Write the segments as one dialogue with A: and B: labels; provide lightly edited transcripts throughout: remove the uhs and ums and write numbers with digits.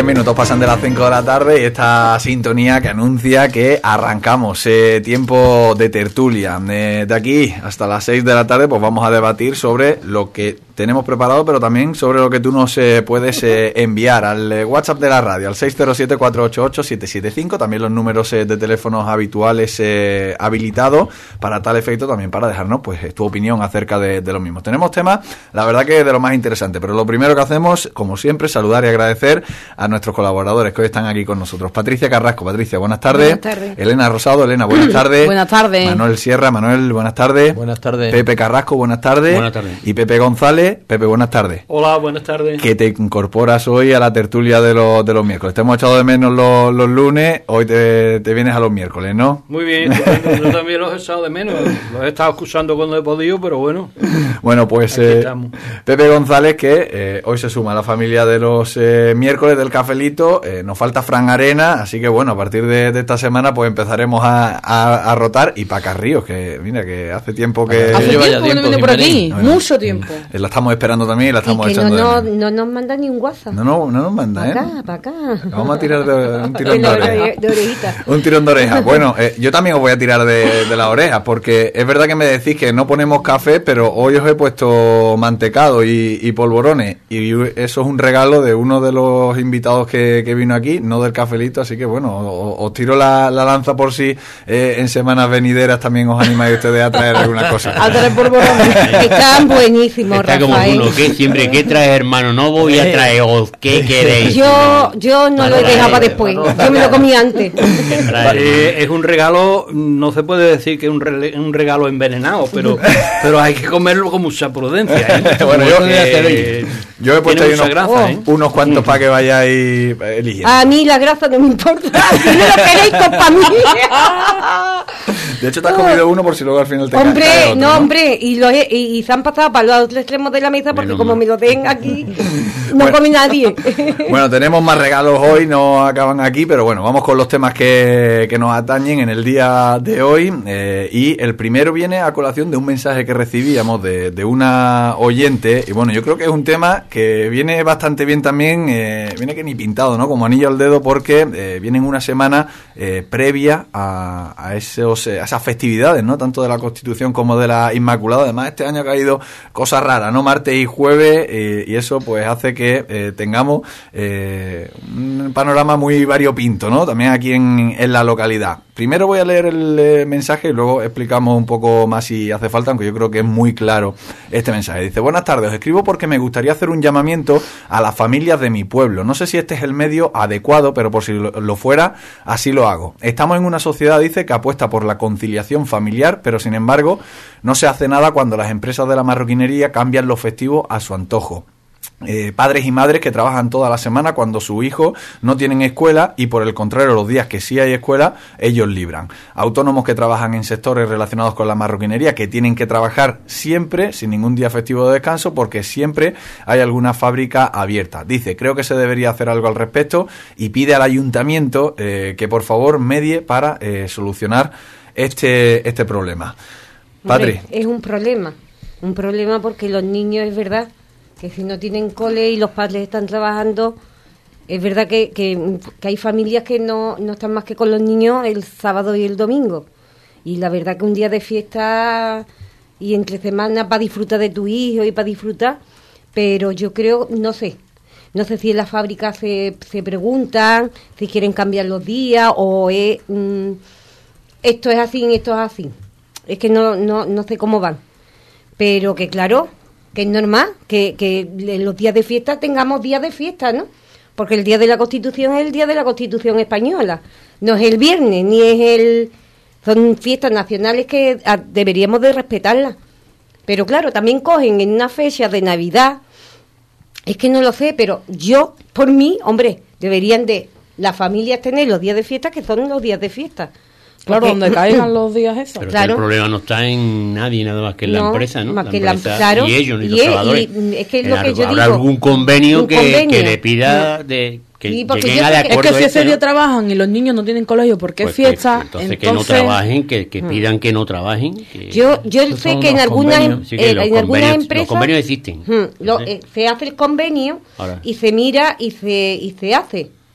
A: minutos pasan de las 5 de la tarde y esta sintonía que anuncia que arrancamos tiempo de tertulia. De aquí hasta las 6 de la tarde pues vamos a debatir sobre lo que tenemos preparado, pero también sobre lo que tú nos puedes enviar al WhatsApp de la radio, al 607-488-775, también los números de teléfonos habituales habilitados para tal efecto, también para dejarnos pues tu opinión acerca de los mismos. Tenemos temas, la verdad que de lo más interesante, pero lo primero que hacemos, como siempre, saludar y agradecer a nuestros colaboradores que hoy están aquí con nosotros. Patricia Carrasco. Patricia, buenas tardes.
B: Buenas tardes.
A: Elena Rosado. Elena, buenas tardes.
B: Buenas tardes.
A: Manuel Sierra. Manuel, buenas tardes.
C: Buenas tardes.
A: Pepe Carrasco, buenas tardes.
C: Buenas tardes.
A: Y Pepe González. Pepe, buenas tardes.
D: Hola, buenas tardes.
A: Que te incorporas hoy a la tertulia de los miércoles. Te hemos echado de menos los lunes, hoy te vienes a los miércoles, ¿no?
D: Muy bien, yo también los he echado de menos. Los he estado excusando cuando he podido, pero bueno.
A: Bueno, pues Pepe González, que hoy se suma a la familia de los miércoles del cafelito. Nos falta Fran Arena, así que bueno, a partir de esta semana pues empezaremos a rotar. Y Paca Ríos, que mira, que hace tiempo que...
B: Hace tiempo que no viene por aquí, mucho tiempo.
A: La estamos esperando también y la estamos
B: y que
A: echando
B: no nos manda ni un WhatsApp.
A: No nos manda,
B: para acá.
A: Vamos a tirar un tirón de oreja.
B: De orejita.
A: Un tirón de oreja. Bueno, yo también os voy a tirar de la oreja, porque es verdad que me decís que no ponemos café, pero hoy os he puesto mantecado y polvorones, y eso es un regalo de uno de los invitados que vino aquí, no del cafelito, así que bueno, os tiro la lanza por si en semanas venideras también os animáis ustedes a traer alguna cosa.
B: A traer polvorones. Están buenísimos,
C: está
B: Rafael.
C: Como uno, ¿qué? Siempre, ¿qué traes, hermano? No voy a traer, ¿qué queréis?
B: Yo no lo he dejado para después, yo me lo comí antes.
D: Es un regalo, no se puede decir que es un regalo envenenado, pero hay que comerlo con mucha prudencia.
A: Bueno, yo he puesto ahí unos cuantos para que vayáis eligiendo.
B: A mí la grasa no me importa, si no lo queréis, pues para mí.
A: De hecho, te has comido uno por si luego al final te cae otro, ¿no?
B: Hombre, y se han pasado para los otros extremos de la mesa porque como me lo den aquí, no come nadie.
A: Bueno, tenemos más regalos hoy, no acaban aquí, pero bueno, vamos con los temas que nos atañen en el día de hoy. Y el primero viene a colación de un mensaje que recibíamos de una oyente. Y bueno, yo creo que es un tema que viene bastante bien también, viene que ni pintado, ¿no? Como anillo al dedo, porque viene en una semana previa a esas festividades, ¿no? Tanto de la Constitución como de la Inmaculada. Además, este año ha caído cosas raras, ¿no? Martes y jueves, y eso pues hace que tengamos un panorama muy variopinto, ¿no? También aquí en la localidad. Primero voy a leer el mensaje y luego explicamos un poco más si hace falta, aunque yo creo que es muy claro este mensaje. Dice: buenas tardes, os escribo porque me gustaría hacer un llamamiento a las familias de mi pueblo. No sé si este es el medio adecuado, pero por si lo fuera, así lo hago. Estamos en una sociedad, dice, que apuesta por la conciliación familiar, pero sin embargo no se hace nada cuando las empresas de la marroquinería cambian los festivos a su antojo. Padres y madres que trabajan toda la semana cuando sus hijos no tienen escuela y por el contrario los días que sí hay escuela ellos libran. Autónomos que trabajan en sectores relacionados con la marroquinería que tienen que trabajar siempre sin ningún día festivo de descanso porque siempre hay alguna fábrica abierta. Dice, creo que se debería hacer algo al respecto y pide al ayuntamiento que por favor medie para solucionar este problema. Patri.
B: Es un problema porque los niños, es verdad que si no tienen cole y los padres están trabajando, es verdad que hay familias que no están más que con los niños el sábado y el domingo. Y la verdad que un día de fiesta y entre semana para disfrutar de tu hijo y para disfrutar, pero yo creo, no sé si en la fábrica se preguntan si quieren cambiar los días o esto es así y esto es así. Es que no sé cómo van. Pero que claro, que es normal que en los días de fiesta tengamos días de fiesta, ¿no? Porque el Día de la Constitución es el Día de la Constitución española, no es el viernes, ni es son fiestas nacionales que deberíamos de respetarlas. Pero claro, también cogen en una fecha de Navidad, es que no lo sé, pero yo, por mí, hombre, deberían de las familias tener los días de fiesta que son los días de fiesta.
E: Claro, donde caigan los días esos.
C: Pero
B: claro.
C: El problema no está en nadie, nada más que en la empresa, ¿no?
B: Más que
C: empresa,
B: claro,
C: y ellos, ni los trabajadores.
B: Y es que es lo que yo
C: habrá
B: digo.
C: algún convenio que le pida de que
B: Sí, porque
C: lleguen a de
E: Es
C: acuerdo.
E: que si ese día trabajan y los niños no tienen colegio porque
C: pues
E: es fiesta,
C: entonces que no trabajen, que pidan que no trabajen.
B: Yo sé que en algunas empresas
C: los convenios existen.
B: se hace el convenio.
C: Ahora.
B: Y se mira y se hace.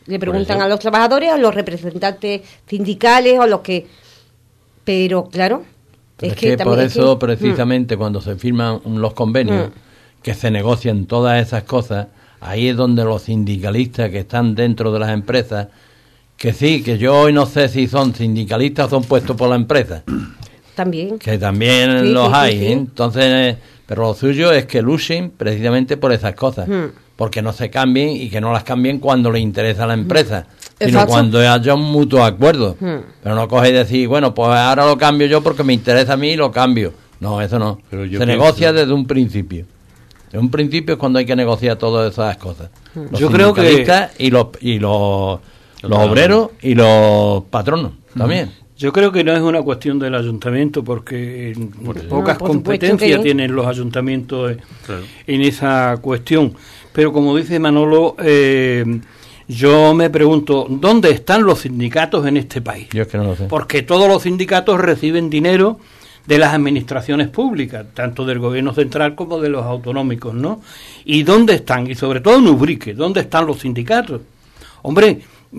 B: Le preguntan a los trabajadores, a los representantes sindicales o los que... Pero, claro...
F: Es que por eso, precisamente, cuando se firman los convenios, que se negocian todas esas cosas, ahí es donde los sindicalistas que están dentro de las empresas, que sí, que yo hoy no sé si son sindicalistas o son puestos por la empresa.
B: También.
F: Que también
B: Sí,
F: los
B: sí,
F: hay,
B: sí, sí.
F: Entonces, pero lo suyo es que luchen precisamente por esas cosas, porque no se cambien y que no las cambien cuando les interesa a la empresa, sino
E: Exacto.
F: cuando haya un mutuo acuerdo. Pero no coge y decir, bueno, pues ahora lo cambio yo porque me interesa a mí y lo cambio. No, eso no.
C: Pero yo
F: Se
C: pienso-
F: negocia desde un principio. Desde un principio es cuando hay que negociar todas esas cosas. Los
D: Yo creo que-
F: sindicalistas y los obreros y los patronos también.
D: Yo creo que no es una cuestión del ayuntamiento, porque pocas
B: por supuesto
D: competencias
B: que no.
D: tienen los ayuntamientos en esa cuestión. Pero como dice Manolo, yo me pregunto, ¿dónde están los sindicatos en este país?
F: Yo es que no lo sé.
D: Porque todos los sindicatos reciben dinero de las administraciones públicas, tanto del gobierno central como de los autonómicos, ¿no? ¿Y dónde están? Y sobre todo en Ubrique, ¿dónde están los sindicatos? Hombre,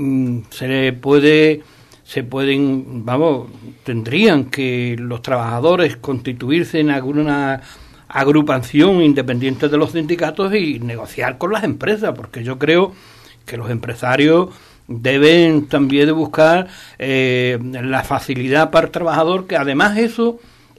D: tendrían que los trabajadores constituirse en alguna agrupación independiente de los sindicatos y negociar con las empresas, porque yo creo que los empresarios deben también de buscar la facilidad para el trabajador, que además eso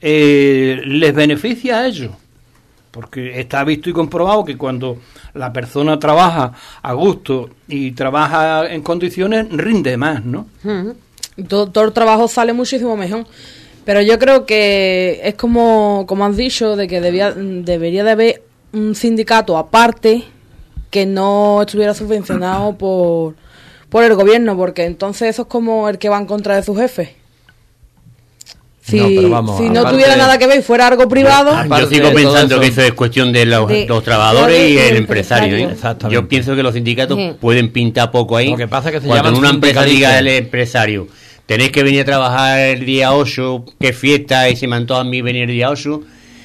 D: les beneficia a ellos, porque está visto y comprobado que cuando la persona trabaja a gusto y trabaja en condiciones, rinde más, ¿no?
E: Todo el trabajo sale muchísimo mejor. Pero yo creo que es como has dicho, de que debería de haber un sindicato aparte que no estuviera subvencionado por el gobierno, porque entonces eso es como el que va en contra de su jefe. Si
F: No, pero vamos,
E: si no
F: aparte-
E: tuviera nada que ver y fuera algo privado,
F: Aparte
C: Yo sigo
F: de todo
C: pensando
F: eso-
C: que eso es cuestión de los
B: De-
C: trabajadores
B: claro,
C: y
B: y
C: el
B: el
C: empresario.
B: empresario.
F: Exactamente.
C: Yo pienso que los sindicatos
B: Sí.
C: pueden pintar poco ahí.
F: Lo que pasa es que se
C: cuando
F: llaman
C: en una empresa
F: sindicalistas.
C: diga el empresario, tenéis que venir a trabajar el día 8, qué fiesta, y se me antoja a mí venir el día 8.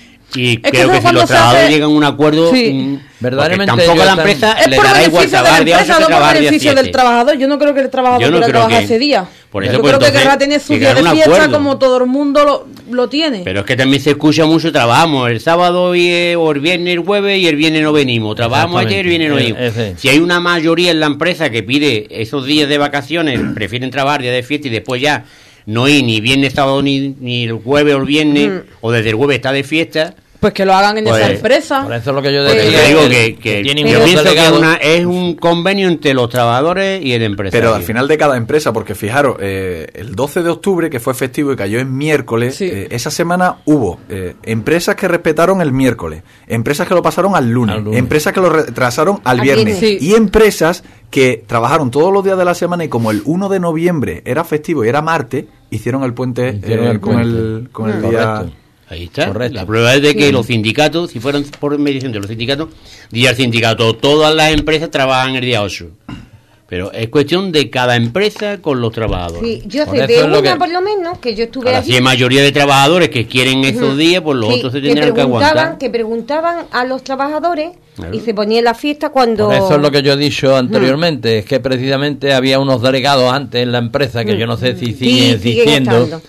C: Y
E: que
C: creo
E: eso
C: que si
E: cuando
C: los
E: se
C: trabajadores
E: hace-
C: llegan a un acuerdo,
E: Sí.
F: Verdaderamente
C: porque tampoco a la
F: ellos
C: empresa
E: es
C: le
E: por
C: dará igual
E: beneficio de la
C: trabajar día 8
E: empresa,
C: que
E: no por
C: trabajar día
E: beneficio
C: 7.
E: del trabajador. Yo no creo que el trabajador
C: Yo no
E: quiera
C: creo
E: trabajar
C: que-
E: ese día.
C: por eso,
E: Yo
C: pues,
E: creo que
C: entonces,
E: querrá tener su
C: llegar
E: día
C: a
E: de
C: un
E: fiesta
C: acuerdo.
E: como todo el mundo lo tiene.
C: Pero es que también se escucha mucho, trabajamos el sábado o el viernes, el jueves, y el viernes no venimos. Trabajamos ayer, el viernes no venimos.
F: Ese.
C: Si hay una mayoría en la empresa que pide esos días de vacaciones, prefieren trabajar día de fiesta y después ya no ir ni viernes, sábado, ni el jueves o el viernes, o desde el jueves está de fiesta.
E: Pues que lo hagan en
C: Pues,
E: esa empresa.
F: Por eso es lo que yo
C: Porque
F: decía.
C: te digo
F: que
C: que
F: tienen
C: yo
F: unos
C: pienso que
F: delegados.
C: es un convenio entre los trabajadores y el empresario.
A: Pero al final de cada empresa, porque fijaros, el 12 de octubre, que fue festivo y cayó en miércoles,
E: Sí.
A: esa semana hubo empresas que respetaron el miércoles, empresas que lo pasaron al lunes, empresas que lo retrasaron al viernes,
B: viernes.
E: Sí.
A: y empresas que trabajaron todos los días de la semana y como el 1 de noviembre era festivo y era martes, hicieron el puente
F: Hicieron el
A: con
F: puente.
A: con el día...
F: Correcto.
C: Ahí está.
F: Correcto.
C: La prueba es de que los sindicatos, si fueran por medición de los sindicatos, diría el sindicato, todas las empresas trabajan el día 8. Pero es cuestión de cada empresa con los trabajadores.
B: Sí, yo
F: Por
B: sé
F: eso
B: de
F: es lo
B: una
F: que-
B: por lo menos, que yo estuve
C: Ahora,
B: allí.
C: si hay mayoría de trabajadores que quieren esos días, pues los otros se tendrán que aguantar.
B: Que preguntaban a los trabajadores
C: Claro.
B: y se ponía la fiesta cuando...
F: Por eso es lo que yo he dicho anteriormente, es que precisamente había unos delegados antes en la empresa que yo no sé si siguen
B: siguen
F: existiendo,
B: estando.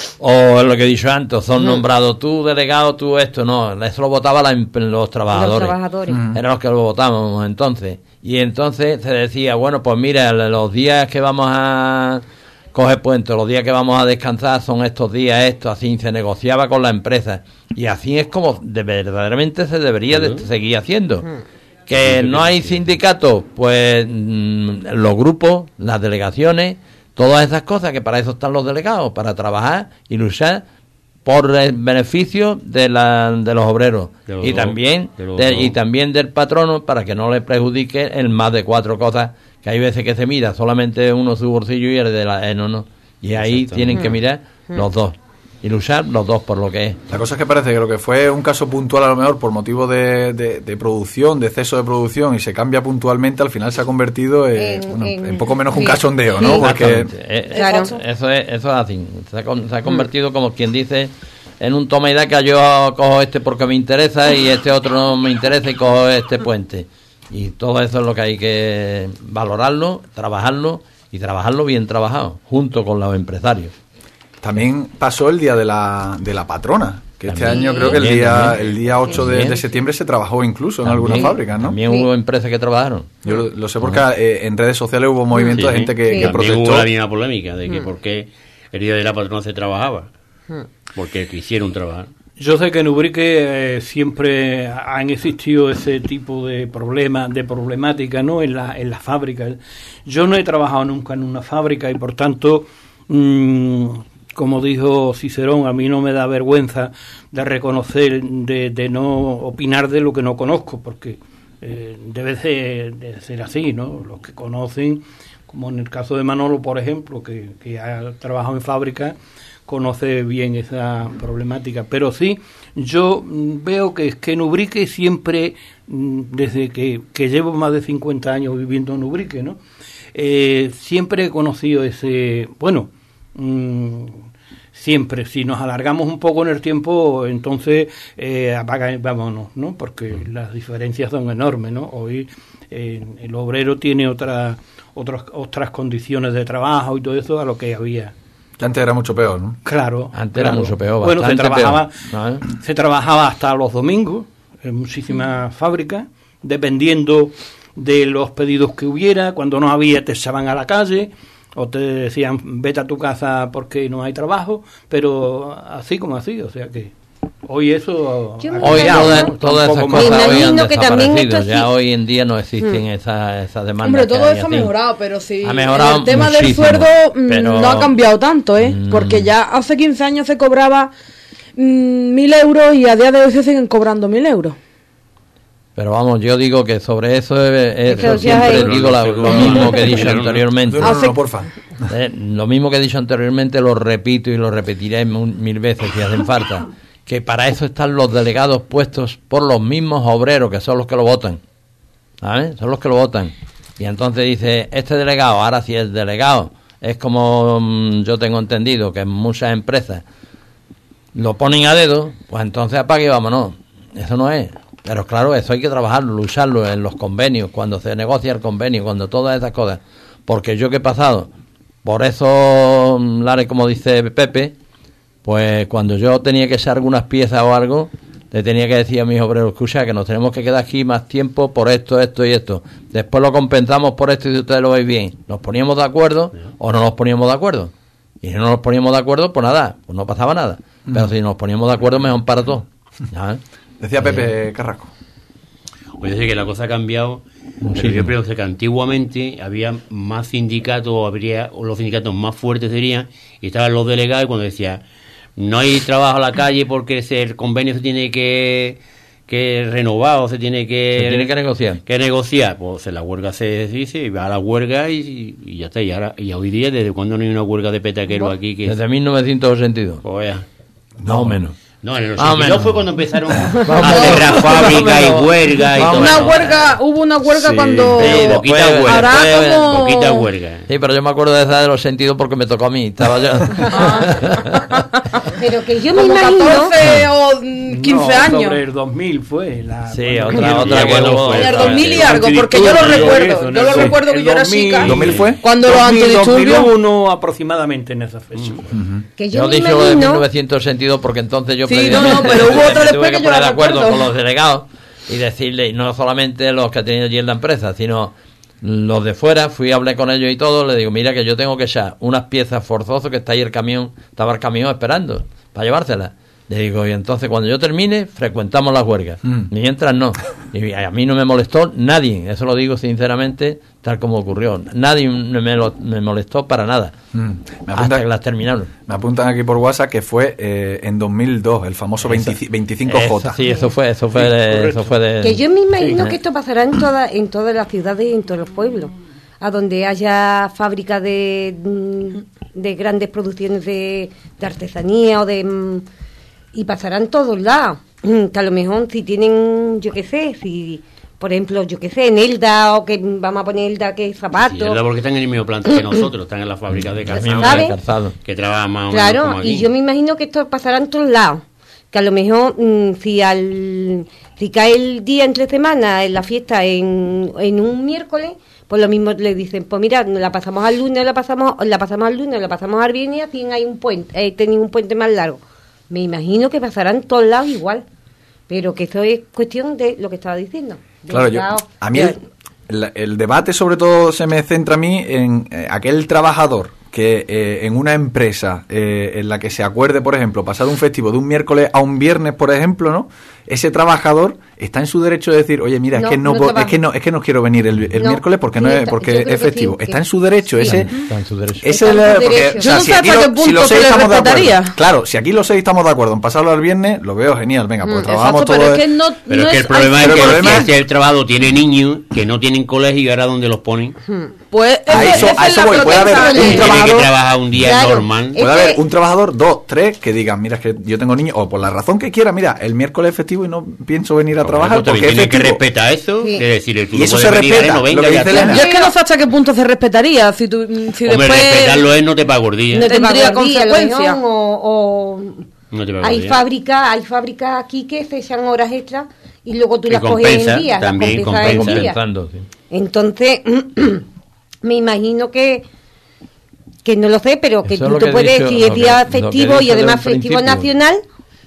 F: o lo que he dicho antes, son nombrados tú delegado, tú esto, no, eso lo votaba los trabajadores.
B: Los trabajadores.
F: Eran los que lo votábamos entonces. Y entonces se decía, bueno, pues mira, los días que vamos a coger puente, los días que vamos a descansar son estos días, esto, así se negociaba con la empresa. Y así es como verdaderamente se debería de seguir haciendo. Que no hay sindicatos, pues los grupos, las delegaciones, todas esas cosas, que para eso están los delegados, para trabajar y luchar por el beneficio de los obreros
C: De los
F: y
C: dos,
F: también
C: de los dos.
F: y también del patrono, para que no le perjudique el más de 4 cosas, que hay veces que se mira solamente uno su bolsillo y el de la no, y ahí tienen que mirar los dos y luchar los dos por lo que es.
A: La cosa es que parece que lo que fue un caso puntual a lo mejor por motivo de producción, de exceso de producción y se cambia puntualmente, al final se ha convertido en poco menos que un
B: sí.
A: cachondeo, ¿no?
B: Sí.
A: Porque
F: Exactamente.
B: Claro.
F: Eso es así. Se ha convertido, como quien dice, en un toma y daca. Yo cojo este porque me interesa y este otro no me interesa y cojo este puente. Y todo eso es lo que hay que valorarlo, trabajarlo y trabajarlo bien trabajado, junto con los empresarios.
A: También pasó el día de la patrona, que este año creo que el día 8 de septiembre se trabajó incluso en algunas fábricas, ¿no?
F: También hubo empresas que trabajaron.
A: Yo lo sé porque en redes sociales hubo movimientos de gente que protestó.
C: Hubo la misma polémica de que por qué el día de la patrona se trabajaba, porque quisieron trabajar.
D: Yo sé que en Ubrique siempre han existido ese tipo de problemática, ¿no? En las fábricas. Yo no he trabajado nunca en una fábrica y por tanto, como dijo Cicerón, a mí no me da vergüenza de reconocer, de no opinar de lo que no conozco, porque debe ser así, ¿no? Los que conocen, como en el caso de Manolo, por ejemplo, que ha trabajado en fábrica, conoce bien esa problemática. Pero sí, yo veo que en Ubrique siempre, desde que llevo más de 50 años viviendo en Ubrique, ¿no? Siempre he conocido ese... Bueno, siempre, si nos alargamos un poco en el tiempo, entonces vámonos, ¿no? Porque las diferencias son enormes, ¿no? Hoy el obrero tiene otras condiciones de trabajo y todo eso a lo que había.
A: Que antes era mucho peor, ¿no?
D: Claro.
F: Antes era mucho peor,
D: bueno,
F: peor.
D: Se trabajaba hasta los domingos en muchísimas fábricas, dependiendo de los pedidos que hubiera. Cuando no había, te echaban a la calle o te decían, vete a tu casa porque no hay trabajo, pero así como así, o sea que... Hoy eso...
F: Hoy todas esas cosas hoy han desaparecido.
B: Sí.
F: Ya hoy en día no existen esas demandas.
E: Hombre, todo eso ha mejorado, pero sí.
F: Ha mejorado
E: el tema
F: muchísimo,
E: del sueldo
F: pero...
E: no ha cambiado tanto, porque ya hace 15 años se cobraba 1.000 euros y a día de hoy se siguen cobrando 1.000 euros.
F: Pero vamos, yo digo que sobre eso, siempre digo lo mismo que he dicho anteriormente.
A: Porfa.
F: Lo mismo que he dicho anteriormente lo repito y lo repetiré mil veces si hacen falta. Que para eso están los delegados puestos por los mismos obreros, que son los que lo votan. ¿Sabes? Son los que lo votan. Y entonces dice, este delegado, ahora si el delegado es como yo tengo entendido, que en muchas empresas lo ponen a dedo, pues entonces apague y vámonos. Eso no es. Pero claro, eso hay que trabajarlo, lucharlo en los convenios, cuando se negocia el convenio, cuando todas esas cosas. Porque yo que he pasado por eso, Lare, como dice Pepe, pues cuando yo tenía que echar algunas piezas o algo, le tenía que decir a mis obreros, escucha, que nos tenemos que quedar aquí más tiempo por esto y esto. Después lo compensamos por esto y si ustedes lo veis bien. ¿Nos poníamos de acuerdo o no nos poníamos de acuerdo? Y si no nos poníamos de acuerdo, pues nada, pues no pasaba nada. Pero si nos poníamos de acuerdo, mejor para todos.
A: Decía Pepe Carrasco.
C: Pues yo sé que la cosa ha cambiado, pero yo creo que antiguamente había más sindicatos, o los sindicatos más fuertes serían, y estaban los delegados, y cuando decía, no hay trabajo a la calle porque el convenio se tiene que renovar o se tiene que negociar. Pues la huelga se dice, y va a la huelga y ya está. Y hoy día, ¿desde cuándo no hay una huelga de petaqueros aquí?
F: Desde 1982.
C: Pues ya.
F: No menos.
C: No, en el 82 fue cuando empezaron a cerrar fábricas y huelga y todo.
E: Hubo una huelga cuando...
C: Poquita huelga.
F: Sí, pero yo me acuerdo de esa de los sentidos porque me tocó a mí. Estaba yo...
B: Pero que yo me
E: como
B: imagino...
E: 14 o 15 años.
D: Sobre el 2000 fue.
F: Sí, otra que no fue.
E: En el 2000 y algo, porque yo lo recuerdo. Yo lo recuerdo que yo era chica.
A: ¿2000 fue?
E: Cuando los antidisturbios...
D: 2001 aproximadamente en esa fecha.
B: Que
F: yo
B: me
F: dije
B: imagino...
F: lo de 1962 porque entonces yo
E: sí, no, pero hubo otra después que yo
F: poner
E: la
F: de acuerdo
E: recuerdo
F: con los delegados y decirle, y no solamente los que tenían allí en la empresa, sino los de fuera. Fui a hablar con ellos y todo, le digo, mira que yo tengo que echar unas piezas forzosas que está ahí estaba el camión esperando para llevárselas. Le digo, y entonces cuando yo termine, frecuentamos las huelgas. Mientras no. Y a mí no me molestó nadie, eso lo digo sinceramente, tal como ocurrió. Nadie me molestó para nada. Hasta que las terminaron.
A: Me apuntan aquí por WhatsApp que fue en 2002, el famoso 25J.
F: Sí, eso fue de...
B: Que yo me imagino que esto pasará en todas las ciudades y en todos los pueblos. A donde haya fábricas de grandes producciones de artesanía o de... Y pasarán en todos lados. Que a lo mejor si tienen, yo qué sé, si por ejemplo, yo qué sé, en Elda, o que vamos a poner Elda que es zapato.
C: Sí, Elda porque están en el mismo planta que nosotros, están en la fábrica de calzado,
B: ¿sabes?
C: que trabajan más o
B: claro,
C: menos como aquí.
B: Y yo me imagino que esto pasará en todos lados. que a lo mejor si cae el día entre semana en la fiesta en un miércoles, pues lo mismo le dicen, pues mira, la pasamos al lunes, la pasamos al lunes, la pasamos al viernes, y así hay un puente, tenéis un puente más largo. Me imagino que pasarán todos lados igual, pero que eso es cuestión de lo que estaba diciendo.
A: Claro, a mí el debate sobre todo se me centra a mí en aquel trabajador que en una empresa en la que se acuerde, por ejemplo, pasar un festivo de un miércoles a un viernes, por ejemplo, ¿no? Ese trabajadador está en su derecho de decir, oye, mira, es que no quiero venir el miércoles porque es festivo. Está en su derecho,
B: sí.
A: Está en su derecho.
E: Yo no sé hasta qué punto se le respetaría.
A: Claro, si aquí los 6 estamos de acuerdo en pasarlo al viernes, lo veo genial. Venga, pues trabajamos todo.
C: Pero es que el problema es que el trabajador tiene niños que no tienen colegio y ahora ¿dónde los ponen?
E: Pues
A: a eso voy. Puede haber un trabajador
C: que trabaja un día normal.
A: Puede haber un trabajador, 2, 3 que digan, mira, es que yo tengo niños, o por la razón que quiera, mira, el miércoles es festivo y no pienso venir a trabajar porque
C: tiene que respetar eso, es decir, tú
A: y eso
C: no
A: se respeta.
C: No venga,
E: yo es que no sé hasta qué punto se respetaría si después
C: respetarlo es no te paga gordilla.
E: No tendría consecuencias.
B: Hay fábricas aquí que se echan horas extras y luego tú las coges en día,
C: también
B: compensa. Entonces me imagino que no lo sé, pero que tú puedes decir es día festivo y además festivo nacional.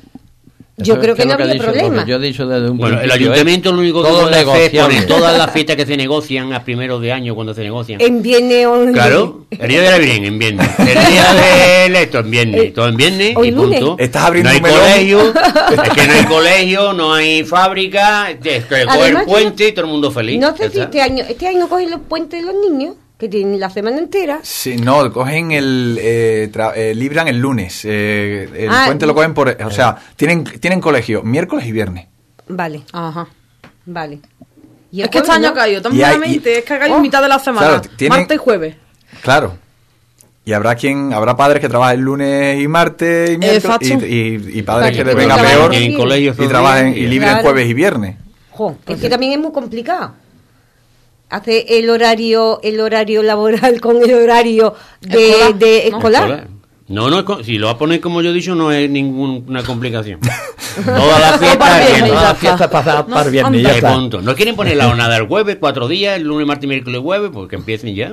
B: Yo creo que no había problema.
F: Yo he dicho desde un
C: el ayuntamiento lo único que puede hacer es poner todas las fiestas que se negocian a primeros de año cuando se negocian.
B: En viernes o en
C: Claro, el día de la Virgen en viernes. El día del esto en viernes. Todo en viernes y punto.
A: Estás abriendo
C: no hay colegio, es que no hay colegio, no hay fábrica, es que coge el puente y todo el mundo feliz.
B: No sé si este año cogen los puentes de los niños, que tienen la semana entera.
A: Sí, no, cogen libran el lunes. El puente lo cogen por... O sea, tienen colegio miércoles y viernes.
B: Vale. Ajá. Vale.
E: ¿Y es que este año ha caído tan malamente, es que ha caído en mitad de la semana, claro, martes y jueves.
A: Claro. Y habrá padres que trabajen lunes y martes y miércoles, y padres que les venga peor y trabajen y libren jueves y viernes.
B: Es que también es muy complicado. Hace el horario laboral con el horario de escolar.
C: No, si lo va a poner como yo he dicho, no es ninguna complicación. Todas las fiestas
F: pasadas para el viernes. Ya está.
C: No quieren poner la jornada el jueves, 4 días, el lunes, martes, miércoles, jueves, porque empiecen ya.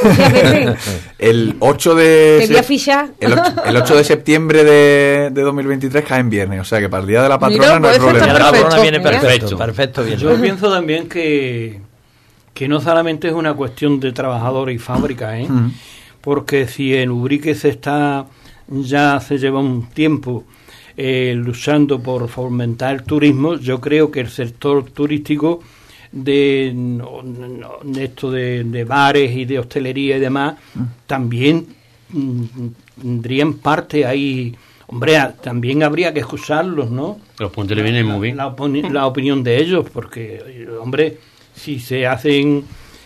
A: El 8 el 8 de septiembre de 2023 cae en viernes, o sea que para el día de la patrona no hay problema.
F: La patrona viene perfecto.
D: Yo pienso también que no solamente es una cuestión de trabajadores y fábricas, porque si en Ubrique ya se lleva un tiempo luchando por fomentar el turismo, yo creo que el sector turístico de esto de bares y de hostelería y demás también tendrían parte ahí. Hombre, también habría que escucharlos, ¿no?
C: Los puntos le vienen muy bien.
D: La opinión de ellos, porque, hombre, si se hacen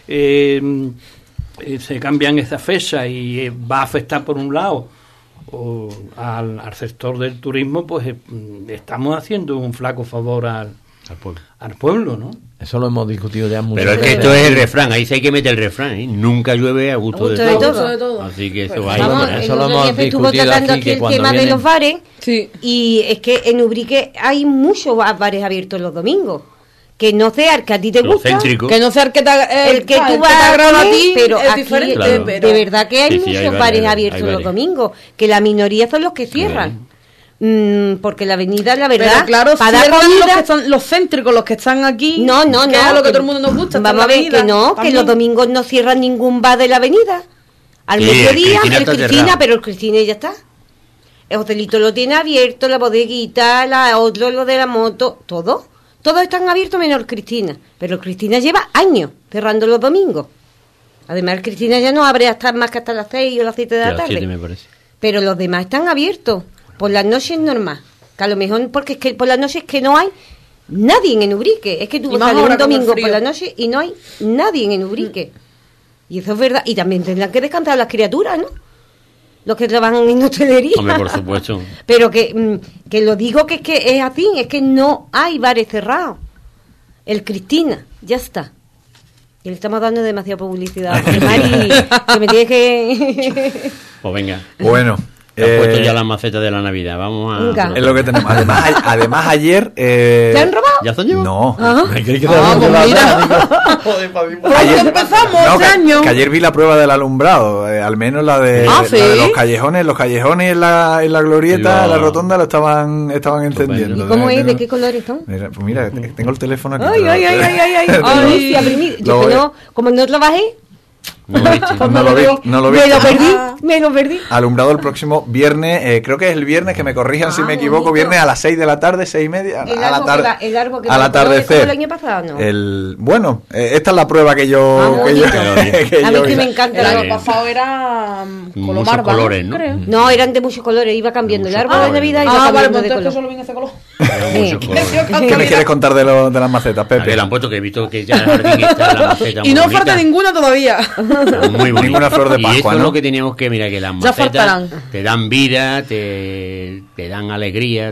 D: se cambian esa fecha y va a afectar por un lado al sector del turismo, pues estamos haciendo un flaco favor al pueblo, ¿no?
F: Eso lo hemos discutido ya muchas veces.
C: Pero es que esto es el refrán, ahí sí hay que meter el refrán, ¿eh? Nunca llueve a gusto de todo. Así que eso va a
F: eso lo hemos discutido
B: tratando
F: aquí,
B: el tema de los bares, y es que en Ubrique hay muchos bares abiertos los domingos. Que no sea el que a ti te gusta,
E: que no sea el que
B: tú vas a agrada a ti, pero
E: es
B: aquí
E: diferente,
B: de verdad que hay muchos bares abiertos los domingos, que la minoría son los que cierran. Porque la avenida, la verdad,
E: pero claro,
B: para
E: los que son los céntricos, los que están aquí,
B: no,
E: que es lo que todo el mundo nos gusta.
B: Vamos a ver que los domingos no cierran ningún bar de la avenida. Al mediodía, el Cristina, pero el Cristina ya está. El hotelito lo tiene abierto, la bodeguita, lo de la moto, todo. Todos están abiertos menos el Cristina. Pero el Cristina lleva años cerrando los domingos. Además, el Cristina ya no abre más que hasta las 6 o las 7 de la tarde.
C: 7 me parece.
B: Pero los demás están abiertos. Por las noches es normal. Que a lo mejor, porque es que por las noches es que no hay nadie en Ubrique. Es que tú sales un domingo por la noche y no hay nadie en Ubrique. Y eso es verdad. Y también tendrán que descansar las criaturas, ¿no? Los que trabajan en hostelería.
C: Hombre, por supuesto.
B: Pero que lo digo que es así, es que no hay bares cerrados. El Cristina, ya está. Y le estamos dando demasiada publicidad. Mari, que me tienes que...
C: Pues venga.
A: Bueno,
C: Se han puesto ya las macetas de la Navidad. Vamos a...
B: Venga.
A: Es lo que tenemos. Además ayer...
B: ¿Te han robado?
C: ¿Ya se han llevado?
A: No.
F: Me creí que te
E: Ah,
F: habían
E: pues
F: llevado
E: mira.
F: atrás, digo,
E: ¿Cuándo empezamos este año?
A: que ayer vi la prueba del alumbrado, al menos la de,
E: ¿sí?
A: la de los callejones en la glorieta, en la rotonda lo estaban encendiendo.
B: ¿Y cómo es? ¿De qué colores son?
A: Mira, pues mira, tengo el teléfono aquí.
B: Ay, ay, ay, ay, ay, ay. Ay, a ver, mira, yo que no, como no trabajé,
C: No lo he visto.
A: No lo vi, no lo vi.
B: me lo perdí.
A: Alumbrado el próximo viernes, creo que es el viernes, que me corrijan si me equivoco,
B: bonito.
A: viernes a las 6 de la tarde, 6:30,
B: El
A: a la tarde,
B: árbol que
A: al
B: me
A: atardecer.
B: el año pasado, ¿no?
A: Bueno, esta es la prueba que yo... que yo, que
B: A mí
A: yo
B: que
A: hice.
B: me encanta.
E: El año
C: Bien.
E: pasado era
C: Muchos
E: colomar,
C: colores, ¿no?
E: creo.
B: No, eran de muchos colores, iba cambiando. El árbol de
C: colores.
B: Navidad iba
E: Ah, vale,
B: cambiando
E: pues
B: de
E: entonces
B: color.
E: solo viene ese color.
C: Muchos colores.
A: ¿Qué me quieres contar de las macetas,
C: Que
A: Pepe?
C: le han puesto, que he visto que ya el jardín está la maceta
E: Y no
C: muy
E: falta
C: bonita.
E: ninguna todavía.
C: Muy bonita.
A: Ninguna flor de
C: Y
A: Pascua,
C: eso es
A: ¿no?
C: lo que teníamos que mirar, que las
E: Ya
C: macetas
E: faltarán.
C: te dan vida, te dan alegría,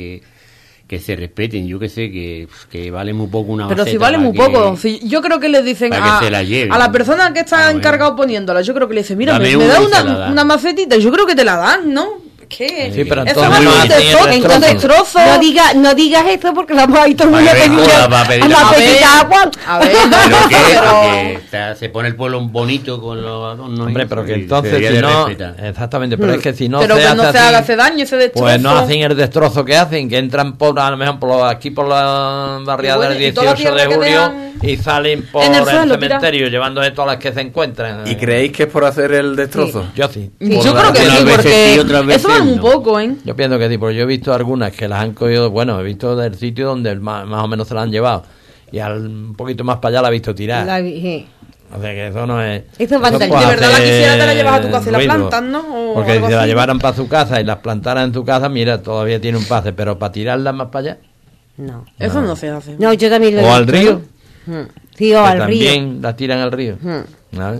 C: que se respeten. Yo que sé, que vale muy poco una
E: Pero
C: maceta.
E: si vale
C: para
E: muy
C: que-
E: poco. Si yo creo que les dicen
C: para que se la lleven.
E: a la persona que está
C: Ah, bueno.
E: encargado poniéndola, yo creo que le dicen, mira,
C: Dame
E: me
C: una
E: da
C: y se la dan.
E: una macetita. Yo creo que te la dan, ¿no? ¿Qué?
F: Sí, pero
E: Eso
F: entonces
E: no
F: no
E: es
F: hacen el
E: entonces
F: destrozo.
E: destrozo.
B: No digas eso porque vamos a ir todo el mundo
C: Vale,
B: a pedir
C: va a pedir
B: a
C: la
B: macetita agua.
E: A ver,
C: ¿Pero qué?
E: pero-
C: Porque se pone el pueblo bonito con los adornos.
F: Hombre,
C: y
F: pero que
C: se
F: entonces
C: debería
F: si
C: de
F: no...
C: respetar.
F: Exactamente, pero es que si no
E: pero
F: se
E: que
F: hace
E: no se
F: así,
E: haga ese daño, ese destrozo.
F: pues no hacen el destrozo que hacen, que entran a lo mejor aquí por la barriada
E: Y bueno,
F: del
E: y toda la
F: 18 de
E: tierra que
F: julio
E: dejan
F: y salen por
E: en el
F: el
E: suelo,
F: cementerio llevándose todas las que se encuentran.
A: ¿Y creéis que es por hacer el destrozo?
F: Yo sí.
E: Yo
F: Por
E: creo que
C: Unas
E: sí,
C: veces sí,
E: porque
C: otras veces
E: eso vale un
C: no.
E: poco, ¿eh?
F: Yo pienso que sí, porque yo he visto algunas que las han cogido, bueno, he visto del sitio donde más o menos se las han llevado. Y un poquito más para allá la he visto tirar. O sea que eso no es...
B: Eso es vandalismo.
E: De verdad la
F: hacer
E: quisiera, te la llevas a tu casa y la
F: ruido.
E: plantas, ¿no? O
F: Porque
E: algo
F: si la
E: así.
F: llevaran para su casa y las plantaran en tu casa, mira, todavía tiene un pase, pero para tirarlas más para allá,
B: No.
E: Eso no se hace.
B: No, yo también lo he
F: o al
B: visto,
F: río,
B: ¿no? Sí, o
F: que
B: al río.
F: también las tiran al río. ¿Sabes?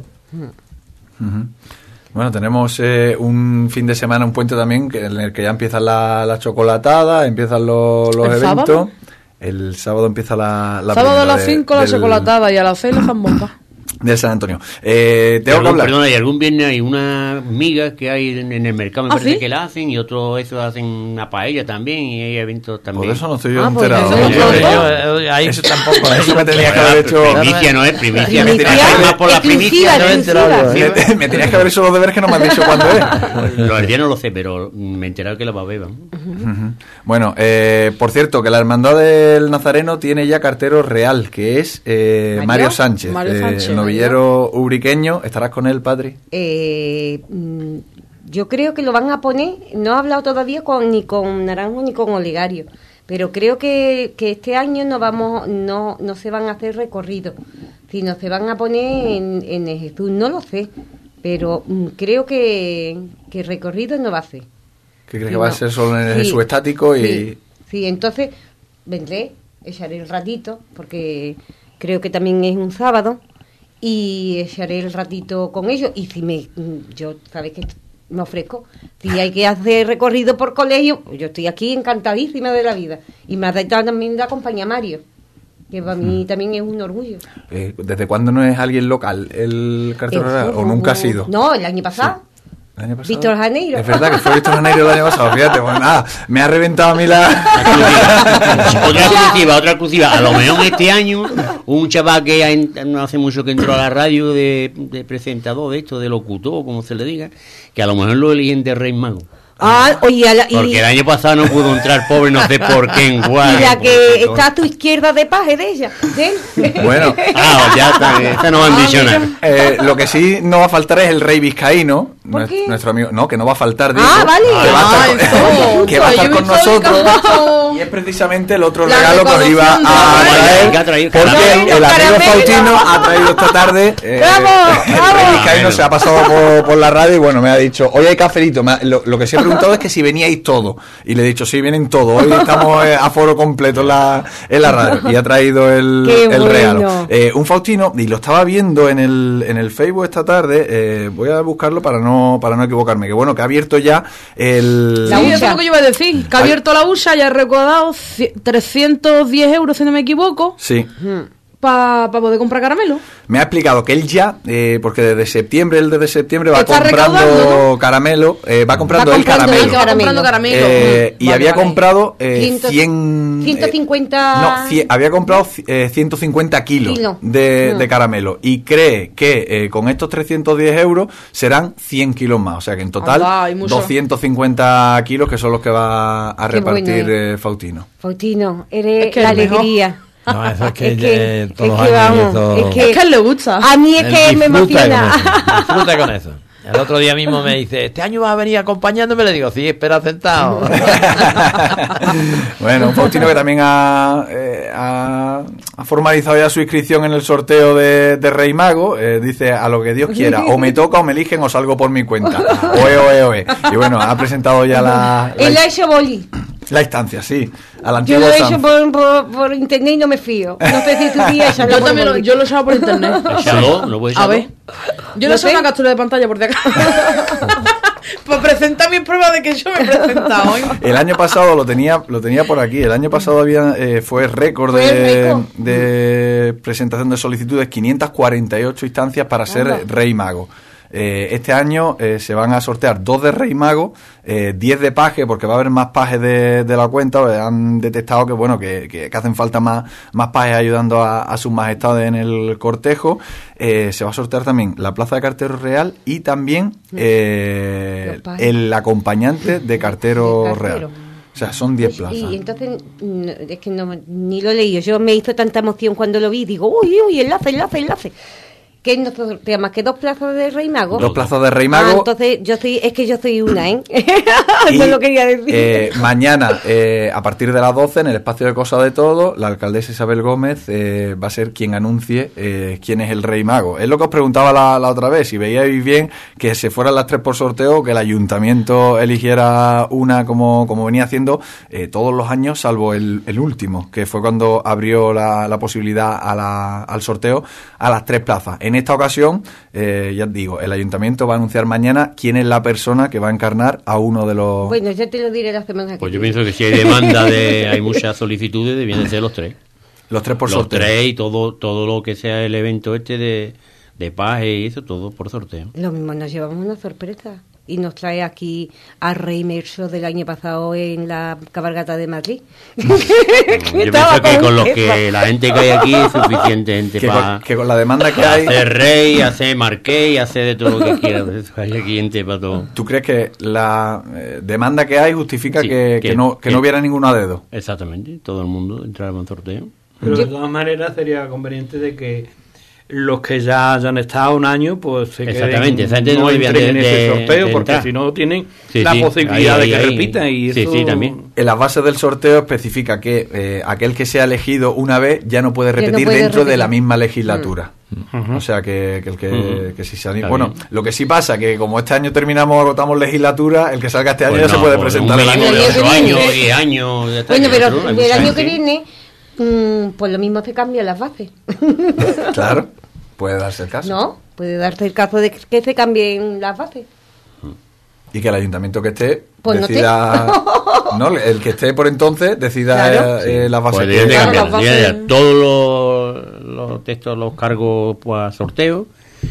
A: Ujú. Bueno, tenemos un fin de semana, un puente también, en el que ya empiezan las chocolatadas, empiezan los
E: ¿El
A: eventos.
E: sábado?
A: El sábado empieza la
E: Sábado a
A: primera
E: las 5 la
A: del-
E: chocolatada y a las 6 la zambomba.
A: del San Antonio.
C: Y
A: Tengo que
C: algún-
A: hablar.
C: Perdona, y algún viernes hay unas migas que hay en el mercado, me
E: ¿Ah,
C: parece
E: sí?
C: que la hacen, y otros eso hacen una paella también, y hay eventos también.
A: Por eso no estoy yo
B: Ah, pues
A: enterado.
B: eso no
F: Yo-
B: lo
F: yo- ahí
A: Eso tampoco, eso me tenía que
C: Bueno,
A: haber hecho...
C: primicia no es primicia, me
B: Primicia,
C: tenías que más por la
B: exclusiva,
C: primicia.
F: no me he enterado
B: exclusiva.
F: yo,
A: Me tenías que haber hecho los deberes que no me has dicho cuándo es.
C: Lo del día no lo sé, pero me he enterado que la beban.
A: Ujú. Bueno, por cierto, que la Hermandad del Nazareno tiene ya cartero real, que es Mario Sánchez,
E: Mario Sánchez,
A: el novillero ubriqueño. ¿Estarás con él, Patri?
B: Yo creo que lo van a poner, no he hablado todavía ni con Naranjo ni con Olegario, pero creo que este año no se van a hacer recorridos, sino se van a poner en el Jesús, no lo sé, pero creo que recorrido no va a ser.
A: ¿Qué crees
B: Sí,
A: que va a
B: no.
A: ser solo en el
B: Sí,
A: Jesús estático? Y
B: sí, entonces vendré, echaré el ratito, porque creo que también es un sábado, y echaré el ratito con ellos, y si yo, sabes que me ofrezco, si hay que hacer recorrido por colegio, yo estoy aquí encantadísima de la vida, y me ha dado también de acompañar a Mario, que para mí también es un orgullo.
A: ¿desde cuándo no es alguien local el cartero real? ¿O nunca ha sido?
B: No, el año pasado.
A: ¿El año pasado?
B: Víctor Janeiro.
A: Es verdad que fue Víctor Janeiro el año pasado, fíjate, pues nada, me ha reventado a mí la...
C: Otra exclusiva. A lo mejor este año, un chaval que no hace mucho que entró a la radio de presentador, de esto, de locutor, como se le diga, que a lo mejor lo eligen de Rey Mago.
B: Ah, oye,
C: Porque el año pasado no pudo entrar, pobre, no sé por qué en
B: y
C: Guadalajara.
B: la que está a tu izquierda de paje de ella, de él.
A: Bueno,
C: Ah, ya está, esta no va a dicho nada.
A: lo que sí no va a faltar es el rey vizcaíno,
B: ¿Por qué?
A: nuestro amigo, no, que no va a faltar, digo,
B: Vale.
A: que va a estar,
E: eso.
A: que va a estar
E: Yo
A: con
E: he visto
A: nosotros,
E: el
A: y es precisamente el otro
E: La
A: regalo que os iba
E: recaudación de
A: a
E: la
A: traer,
C: que ha traído
A: porque
C: caramelos,
A: el amigo
B: caramelos.
A: Faustino ha traído esta tarde,
B: ¡Bravo!
A: el
B: ¡Bravo!
A: rey vizcaíno se ha pasado por la radio y bueno, me ha dicho, hoy hay cafelito, lo que sí he preguntado es que si veníais todos, y le he dicho, sí, vienen todos, hoy estamos a foro completo en la radio, y ha traído el
B: ¡Qué bueno!
A: regalo. Un Faustino, y lo estaba viendo en el Facebook esta tarde, voy a buscarlo para no equivocarme, que bueno, que ha abierto ya el...
B: La
E: Sí,
B: hucha.
E: eso es lo que yo iba a decir. Que ha abierto la hucha y ha recaudado 310 euros, si no me equivoco,
A: Sí.
E: para poder comprar caramelo.
A: Me ha explicado que él ya, porque desde septiembre va
E: Está
A: comprando
E: recaudando,
A: caramelo, va comprando el
B: comprando
A: caramelo.
B: el
E: Va comprando caramelo.
A: Y
E: Vale,
A: había
E: vale.
A: comprado
B: 150...
A: había comprado 150 kilos de caramelo y cree que con estos 310 euros serán 100 kilos más, o sea que en total
E: Anda, hay mucho.
A: 250 kilos que son los que va a
B: Qué
A: repartir
B: bueno,
A: Faustino.
B: Faustino, eres
E: Es que
B: la
E: es mejor.
B: alegría.
F: No, eso es que,
B: Es que-
F: todos los
B: es que
F: años
B: vamos,
F: eso-
B: es que-
E: Es que a él le gusta.
B: A mí es
F: Él
B: que me
F: disfruta con
B: emociona.
F: eso, disfruta con eso. El otro día mismo me dice, ¿este año vas a venir acompañándome? Le digo, sí, espera sentado.
A: Bueno, un Faustino que también ha formalizado ya su inscripción en el sorteo de Rey Mago. Dice, a lo que Dios quiera, o me toca o me eligen o salgo por mi cuenta. Oe, oe, oe. Y bueno, ha presentado ya
B: Él ha hecho boli.
A: la instancia, sí. Al
B: Yo
A: antiguo
B: lo he
A: Sanz.
B: hecho por internet y no me fío. No sé si tú días
E: Yo también yo lo he echado por internet.
C: Échalo, no puedes
E: A ver. Yo
B: No
E: le he hecho
B: sé.
E: una captura de pantalla por de acá. Pues presenta mis pruebas de que yo me he presentado hoy.
A: El año pasado lo tenía por aquí. El año pasado fue récord
B: Fue récord.
A: de presentación de solicitudes, 548 instancias para ser
B: Anda.
A: Rey Mago. Este año se van a sortear 2 de Rey Mago, 10 de paje, porque va a haber más pajes de la cuenta. Han detectado que bueno que hacen falta más pajes ayudando a sus majestades en el cortejo. Se va a sortear también la plaza de cartero real y también
B: Los pajes.
A: el acompañante de cartero
B: De
A: real.
B: cartero.
A: O sea, son 10 plazas.
B: Y entonces, es que ni lo he leído. Yo me hizo tanta emoción cuando lo vi. Digo, uy, enlace. Que no sortea más que 2 plazas de Rey Mago.
A: 2 plazas de Rey Mago.
B: Entonces, yo soy una, ¿eh?
A: Y,
B: No lo quería decir.
A: mañana, a partir de las 12, en el espacio de Cosa de Todo, la alcaldesa Isabel Gómez va a ser quien anuncie quién es el Rey Mago. Es lo que os preguntaba la otra vez, si veíais bien que se fueran las 3 por sorteo, que el ayuntamiento eligiera una como venía haciendo todos los años, salvo el último, que fue cuando abrió la posibilidad al sorteo a las 3 plazas. En esta ocasión, ya os digo, el ayuntamiento va a anunciar mañana quién es la persona que va a encarnar a uno de los...
B: Bueno, ya te lo diré la semana que
C: Pues yo
B: viene.
C: pienso que si hay demanda hay muchas solicitudes, debían de ser los 3.
A: Los 3 por
C: Los
A: sorteo.
C: 3 y todo lo que sea el evento de paje y eso, todo por sorteo.
B: Lo mismo, nos llevamos una sorpresa. Y nos trae aquí a Rey Merso del año pasado en la cabalgata de Madrid.
C: Yo pienso que con los que la gente que hay aquí es suficiente gente para
A: que con la demanda que hay...
C: hacer rey, hacer marqués, hacer de todo lo que quiera. Hay aquí gente para todo.
A: ¿Tú crees que la demanda que hay justifica
C: Sí,
A: que no hubiera ninguno a dedo?
C: Exactamente, todo el mundo entraba en sorteo.
D: Pero de todas maneras sería conveniente de que los que ya hayan estado un año, pues se
C: Exactamente,
D: queden,
C: esa gente no
D: no
C: debían
D: entren en
C: de-
D: ese sorteo,
C: de
D: porque
C: entrar.
D: si no tienen
C: Sí,
D: la
C: sí,
D: posibilidad
C: ahí,
D: de que
C: ahí.
D: repitan. Y
C: Sí,
D: eso,
C: sí, también.
A: En las bases del sorteo especifica que aquel que sea elegido una vez ya no puede
B: Ya no
A: repetir
B: puede
A: dentro de
B: repetir.
A: la misma legislatura. O sea que el que si se anima... Bueno, lo que sí pasa que como este año agotamos legislatura, el que salga este año
C: Pues
A: ya se
C: no,
A: puede
C: pues
A: presentar
C: un
A: el año
C: mínimo de
B: que
C: 8
B: viene.
C: años, 10 años. ya está,
B: Bueno,
C: que
B: pero
C: eso, hay
B: el
C: mucha
B: año que
C: gente.
B: viene, pues lo mismo se cambian las bases.
A: Claro, puede darse el caso.
B: ¿No? Puede darse el caso de que se cambien las bases.
A: Y que el ayuntamiento que esté
B: Pues no
A: decida... No, el que esté por entonces decida
B: Claro.
A: las bases
C: Pues
A: que...
C: deben de
E: Claro,
C: cambiar,
E: las bases.
C: deben de dar todos los textos, los cargos pues, a sorteo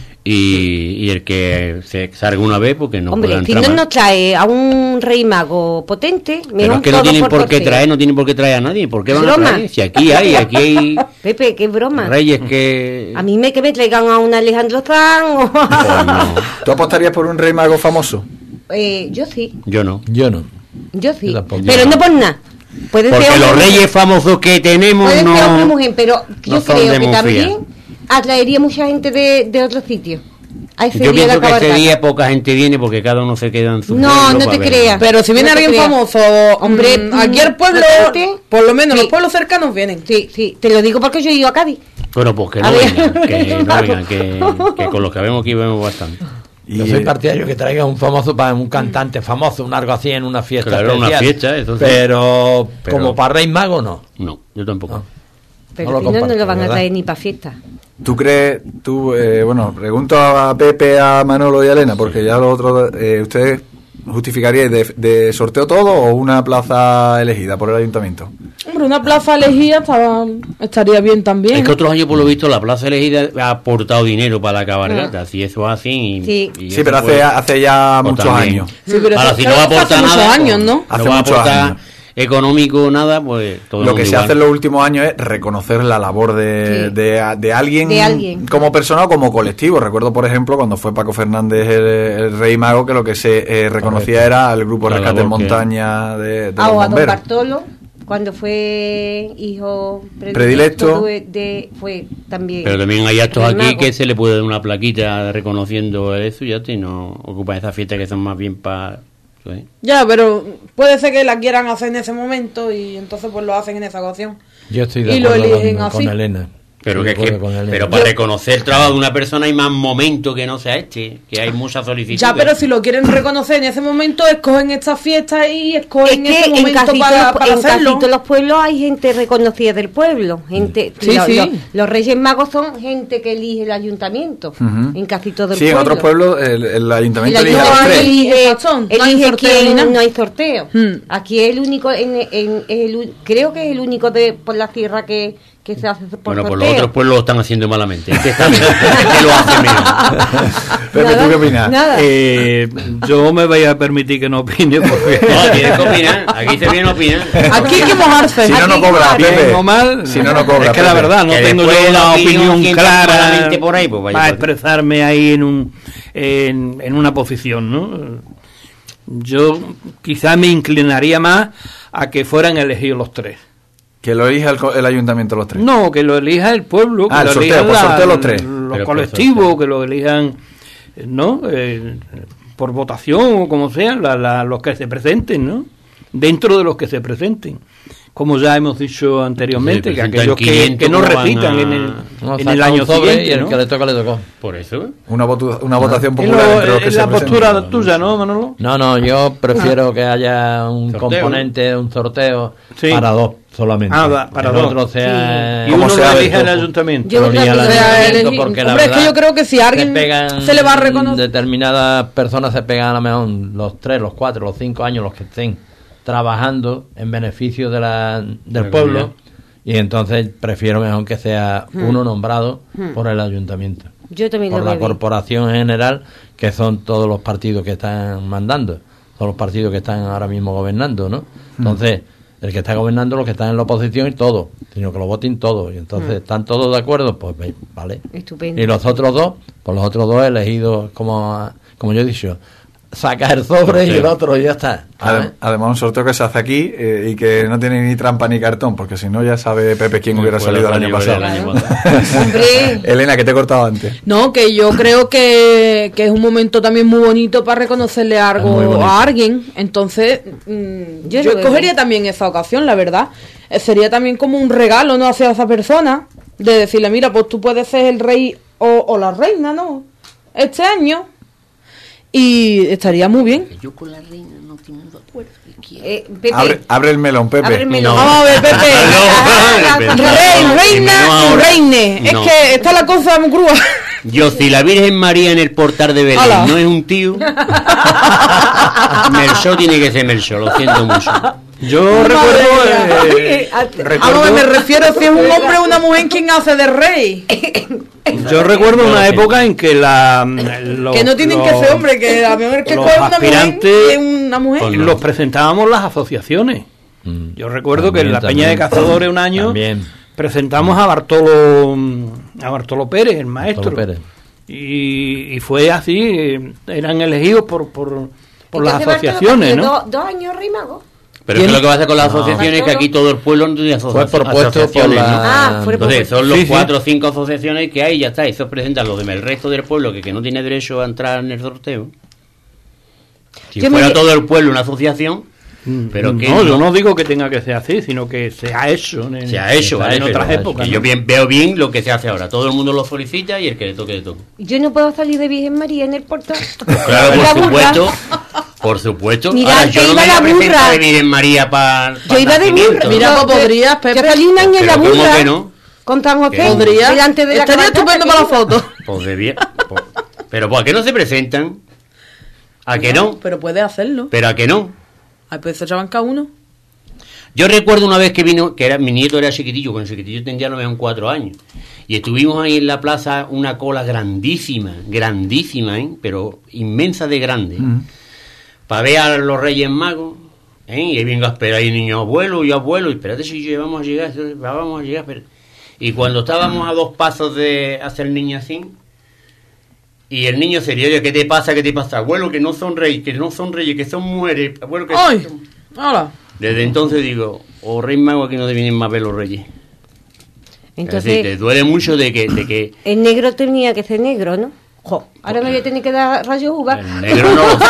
C: y el que se salga una vez porque no
B: Hombre,
C: puede
B: si
C: entrar
B: no
C: más.
B: nos trae a un rey mago potente,
C: Pero
B: mejor
C: es que no
B: todo
C: tienen por qué
B: sorteo.
C: traer, no tienen por qué traer a nadie. ¿Por qué van a
B: Broma.
C: traer? Si aquí hay
B: Pepe, qué broma.
C: reyes que...
B: A mí que me traigan a un Alejandro Sanz o
C: Pues no,
A: ¿Tú apostarías por un rey mago famoso?
B: yo sí,
C: yo no.
F: Yo no.
B: yo sí.
F: Yo tampoco.
B: Pero no por nada. Puede
C: Porque
B: ser
C: los
B: hombre,
C: reyes famosos que tenemos
B: puede ser hombre o
C: no...
B: mujer, pero yo
C: no son
B: creo
C: de
B: que
C: Murcia.
B: también atraería mucha gente de otros sitios. A ese
C: Yo
B: día de
C: pienso
B: la
C: que ese
B: cabalgata.
C: día poca gente viene porque cada uno se queda en su
B: No,
C: pueblo
B: no
C: para
B: te
C: ver.
B: creas.
E: Pero si viene
B: No te
E: alguien
B: creas.
E: famoso,
B: Hombre,
E: aquí al pueblo,
B: potente.
E: por lo menos
B: Sí.
E: los pueblos cercanos vienen.
B: Sí, te lo digo porque yo he ido a Cádiz.
C: Bueno, pues que
B: A
C: no
B: ver.
C: vengan, que con los que vemos aquí vemos bastante.
A: Y,
F: Yo soy partidario que traiga un famoso para un cantante famoso, un algo así en una fiesta
C: Claro, una
F: especial.
C: fiesta, eso sí.
F: Pero
C: Pero-
F: como para Rey Mago no.
C: No, yo tampoco.
B: Pero
F: No lo
B: si no, no
F: comparto,
B: lo van a
F: ¿verdad?
B: traer ni para fiesta.
A: ¿Tú crees, bueno, pregunto a Pepe, a Manolo y a Elena, porque ya los otros, ustedes justificaríais de sorteo todo o una plaza elegida por el ayuntamiento?
E: Hombre, una plaza elegida estaría bien también.
C: Es que otros años, por lo visto, la plaza elegida ha aportado dinero para la cabalgata. Si eso es así.
B: Sí,
A: pero hace ya muchos años.
E: Sí, pero
C: ahora,
E: eso
C: si no va a aportar
E: muchos
C: nada,
E: años, ¿no?
A: Hace
C: no va a
A: muchos
C: aportar
A: años.
C: económico, nada, pues todo
A: Lo que se
C: igual.
A: hace en los últimos años es reconocer la labor de alguien,
B: De alguien.
A: como persona o como colectivo. Recuerdo, por ejemplo, cuando fue Paco Fernández el Rey Mago, que lo que se reconocía era al grupo
C: La
A: Rescate en
C: labor que-
A: Montaña de los
B: o a don
A: bomberos.
B: Bartolo, cuando fue hijo
A: Predilecto.
B: fue también.
C: Pero también hay actos
B: Rey
C: aquí
B: Mago.
C: que se le puede dar una plaquita reconociendo eso, ya te no ocupan esas fiestas que son más bien para... ¿sí?
E: Ya, pero puede ser que la quieran hacer en ese momento y entonces pues lo hacen en esa ocasión.
F: Yo estoy de
E: Y lo
F: acuerdo
E: eligen
F: con
E: así.
F: Elena.
C: Pero,
F: Estoy
C: que,
F: de acuerdo con Elena.
C: pero para reconocer el trabajo de una persona hay más momentos que no sea que hay muchas solicitudes.
E: Ya, pero si lo quieren reconocer en ese momento, escogen esta fiesta y
B: Es
E: escogen
B: que
E: ese
B: en
E: momento
B: casi,
E: para
B: todos, en casi
E: hacerlo.
B: todos los pueblos hay gente reconocida del pueblo. Gente,
E: Sí, sí.
B: Los Reyes Magos son gente que elige el ayuntamiento.
A: Ujú.
B: En casi todo el
A: Sí, en
B: pueblo.
A: otros pueblos el ayuntamiento
B: El
A: elige a los
B: ayuntamiento
A: tres.
B: elige,
E: Exacto, no hay
B: elige
E: sorteo ni
B: quién,
E: nada.
B: no hay sorteo.
E: Hmm.
B: Aquí es el único, creo que es el único por la sierra que se hace por
C: Bueno, pues
B: sorteo.
C: los otros pueblos lo están haciendo malamente. Este está bien, este lo hace menos.
A: Pepe, ¿tú qué opinas?
B: Nada.
D: Yo me voy a permitir que no opine porque
C: No, tienes que opinar. Aquí se viene a opinar.
E: Aquí hay que mojarse.
A: Si no, no
B: Aquí
A: cobra,
B: igual.
A: Pepe.
D: bien o mal,
A: Si no, no cobra.
D: es que la
A: Pepe.
D: verdad no
C: Que
D: tengo
C: después
D: yo
C: la
D: una
C: opinión
D: opinión
C: sienta
D: clara
C: malamente por ahí, pues vaya
D: para
C: por ti.
D: expresarme ahí en una posición, ¿no? Yo quizá me inclinaría más a que fueran elegidos los tres.
A: Que lo elija el ayuntamiento los tres.
D: No, que lo elija el pueblo, que
A: Ah, el
D: lo
A: sorteo,
D: elijan
A: por sorteo los tres.
D: los
C: Pero por
D: colectivos,
C: sorteo.
D: que lo elijan, ¿no? Por votación o como sea, los que se presenten, ¿no? Dentro de los que se presenten. Como ya hemos dicho anteriormente,
C: Sí,
D: que
C: presentan
D: aquellos
C: 500,
D: que no
C: ¿cómo van
D: repitan
C: a-
D: en
F: No,
D: el
F: saca
D: año
F: un sobre
D: siguiente,
F: y el
D: ¿no?
F: que le toca, le tocó.
C: Por eso.
A: Una votación
D: Es
A: popular entre los que
D: es
A: se
D: la
A: presenten.
D: postura tuya, ¿no, Manolo?
F: No, yo prefiero que haya un
C: Sorteo,
F: componente, un sorteo
D: Sí.
F: para dos solamente.
D: Para
F: el
D: dos.
F: otro sea
D: Y
A: Como
D: uno
A: sea
D: lo elige
A: de
D: el
A: todo.
D: ayuntamiento.
B: Yo
F: Pero ni
B: también
F: al
B: lo
F: ayuntamiento,
E: elegí.
F: porque la
E: Hombre, es que
F: verdad
E: yo creo que si a alguien se le va a reconocer-
F: determinadas personas se pegan a lo mejor los 3, los 4, los 5 años los que estén trabajando en beneficio del
C: La
F: pueblo,
C: comunidad.
F: y entonces prefiero mejor que sea uno nombrado por el ayuntamiento,
B: Yo también
F: por
B: lo
F: la
B: veo bien.
F: corporación en general, que son todos los partidos que están mandando, todos los partidos que están ahora mismo gobernando, ¿no? Entonces, el que está gobernando, los que están en la oposición y todo, sino que lo voten todos, y entonces están todos de acuerdo, pues vale.
B: Estupendo.
F: Y los otros dos, pues los otros dos elegidos, como yo he dicho, saca el sobre y el otro y ya está. ¿sabes?
A: Además, un sorteo que se hace aquí y que no tiene ni trampa ni cartón, porque si no ya sabe Pepe quién hubiera
C: Fue
A: salido el
C: la
A: año
C: libre
A: pasado.
C: del año pasado.
B: Hombre.
A: Elena, que te he cortado antes.
E: No, que yo creo que es un momento también muy bonito para reconocerle
F: Es muy
E: algo
F: bonito.
E: a alguien. Entonces,
B: Yo
E: yo
B: lo veo
E: escogería
B: bien.
E: también esa ocasión, la verdad. Sería también como un regalo, ¿no? Hacia esa persona, de decirle, mira, pues tú puedes ser el rey o la reina, ¿no? Este año. Y estaría muy bien.
C: Yo con la reina no tengo de acuerdo.
B: Pepe,
A: Abre el melón, Pepe.
B: Abre el melón.
C: No.
E: Vamos a ver, Pepe.
C: No,
E: Rey, reina y
C: ahora.
E: reine.
C: No.
E: Es que está la cosa muy crua.
C: Yo, si la Virgen María en el portal de Belén
E: Ala.
C: no es un tío, Melchor tiene que ser Melchor, lo siento mucho.
D: Yo
E: Vamos, me refiero si es un hombre o una mujer quien hace de rey.
D: Yo recuerdo una época en que
E: Que no tienen que ser hombre, que a ver que
D: los
E: coge una mujer
D: aspirantes
E: es una mujer.
C: Pues
D: los presentábamos las asociaciones. Yo recuerdo que en la Peña de Cazadores un año
F: También.
D: presentamos a Bartolo Pérez, el maestro.
F: Bartolo Pérez.
D: Y fue así, eran elegidos por las
B: Entonces,
D: asociaciones,
B: Bartolo,
D: ¿no?
B: 2 años Rey Mago.
C: Pero es que lo que pasa con las asociaciones es que
B: Bartolo.
C: aquí todo el pueblo no tiene
F: Fue propuesto por
C: asociaciones, ¿no?
F: la...
B: Fue
C: Entonces, son los
D: Sí, sí.
C: 4 o 5 asociaciones que hay y ya está. Eso presentan los del resto del pueblo que no tiene derecho a entrar en el sorteo. Si
B: Yo
C: fuera
B: me-
C: todo el pueblo una asociación, pero que
D: no, yo no digo que tenga que ser así, sino que se ha hecho
C: se ha hecho, ¿vale?
D: en otras
C: Pero
D: épocas.
C: que yo veo bien lo que se hace ahora. Todo el mundo lo solicita y el que le toque, le toque.
B: Yo no puedo salir de Virgen María en el portal.
C: Claro,
B: La
C: por
B: burra.
C: supuesto. Por supuesto.
B: Mira,
C: Ahora,
B: que
C: yo no
B: iba
C: me
B: la
C: voy a presentar
B: burra.
C: de Virgen María para
B: Yo iba de burra.
E: Mira,
B: Yo-
E: pues podrías,
B: yo
E: Pepe.
B: salí un año en la
C: Pero ¿cómo
B: burra.
C: que no?
B: Con San José.
C: ¿Qué?
E: Podría.
B: Delante de la
E: Estaría
B: cabalgata
E: estupendo
B: que
E: para la
B: iba.
E: foto.
C: Pues debía. Pero ¿por qué no se presentan? ¿A que no?
E: Pero puede hacerlo.
C: ¿Pero a que no?
E: Hay veces echaban cada uno.
C: Yo recuerdo una vez que vino, mi nieto era chiquitillo, cuando chiquitillo tendría no menos 4 años, y estuvimos ahí en la plaza, una cola grandísima, pero inmensa de grande, para ver a los Reyes Magos, y ahí venga a esperar ahí niño, abuelo, espérate si vamos a llegar, espérate. Y cuando estábamos a 2 pasos de hacer el niño así, y el niño serio, oye, ¿qué te pasa? Abuelo, que no son reyes, que son mujeres, abuelo, que
E: ¡ay! ¡Hala!
C: Desde entonces digo, Rey Mago, aquí no te vienen más ver los reyes.
B: Entonces,
C: es decir, te duele mucho de que
B: el negro tenía que ser negro, ¿no? Jo, ahora me voy a tener que dar rayos uva.
C: el negro no lo sé.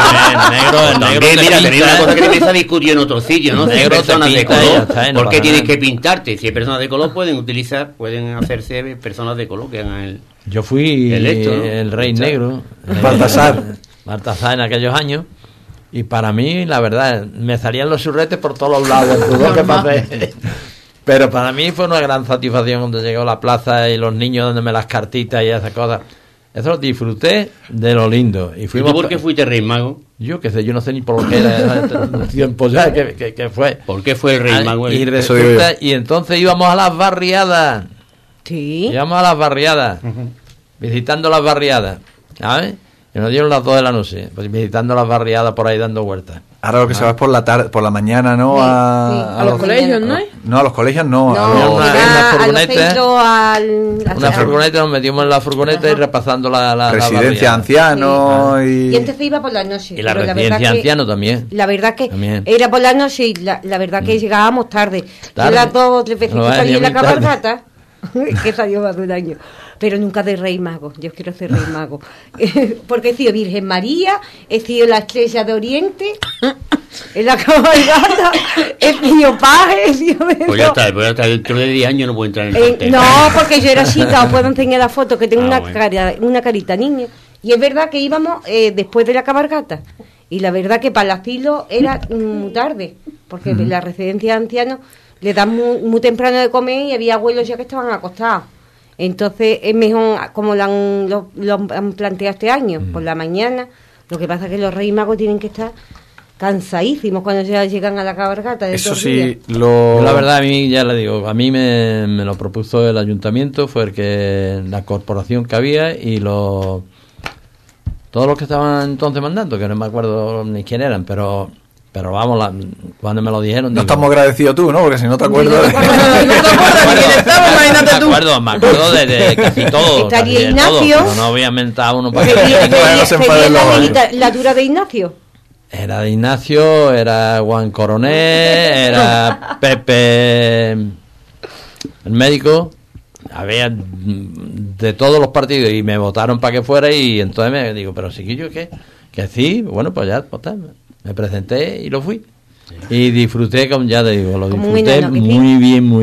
C: el negro mira, tenía una cosa que te empieza a discutir en otro sitio, ¿no? Si hay personas de color, ¿por qué tienes que pintarte? Si hay personas de color, pueden hacerse personas de color que hagan
F: Yo fui el rey negro. Baltasar en aquellos años. Y para mí, la verdad, me salían los churretes por todos los lados. Que pasé. Pero para mí fue una gran satisfacción cuando llegó a la plaza y los niños dándome las cartitas y esas cosas. Eso lo disfruté de lo lindo. ¿Y
C: tú por qué fuiste Rey Mago?
F: Yo qué sé, yo no sé ni por lo que era el tiempo ya que fue.
C: ¿Por qué fue el Rey Mago?
F: Y entonces íbamos a las barriadas.
B: Sí.
F: Íbamos a las barriadas, visitando las barriadas, ¿sabes? Y nos dieron las 2 de la noche, pues visitando las barriadas por ahí dando vueltas.
A: Ahora lo que se va es por la tarde, por la mañana, ¿no?
B: Sí,
A: a
E: los colegios, ¿no?
A: No, a los colegios no.
F: Una furgoneta.
B: Una
F: furgoneta, nos metimos en la furgoneta y repasando la
A: residencia
F: la
A: ancianos
B: y entonces iba por la noche.
F: Y la residencia anciano también.
B: La verdad que era por la noche y la verdad que llegábamos tarde. Yo las 2 o 3 veces que salí en la cabalgata, que salió más de un año, pero nunca de Rey Mago. Yo quiero ser Rey Mago porque he sido Virgen María, he sido la Estrella de Oriente en la cabalgata, he sido paje, he sido
C: pues ya está, dentro de 10 años no puedo entrar en el sorteo.
B: No, porque yo era chica, os puedo enseñar la foto, que tengo una carita niña, y es verdad que íbamos después de la cabalgata, y la verdad que para el asilo era muy tarde, porque en la residencia de ancianos le dan muy temprano de comer y había abuelos ya que estaban acostados. Entonces es mejor, como lo han planteado este año, por la mañana. Lo que pasa es que los Reyes Magos tienen que estar cansadísimos cuando ya llegan a la cabalgata.
A: Eso sí,
F: la verdad, a mí ya le digo, a mí me lo propuso el ayuntamiento, fue la corporación que había y todos los que estaban entonces mandando, que no me acuerdo ni quién eran, pero vamos, cuando me lo dijeron...
A: No estamos agradecidos tú, ¿no? Porque si no te acuerdas...
F: Me acuerdo de casi todo.
B: Estaría Ignacio.
F: Todo, no voy a mentar uno para
B: la dura de Ignacio.
F: Era de Ignacio, era Juan Coronel, era Pepe, el médico. Había de todos los partidos y me votaron para que fuera y entonces me digo, pero chiquillo, ¿qué? Que sí, bueno, pues ya, me presenté y lo fui. Y disfruté, como ya te digo, lo disfruté muy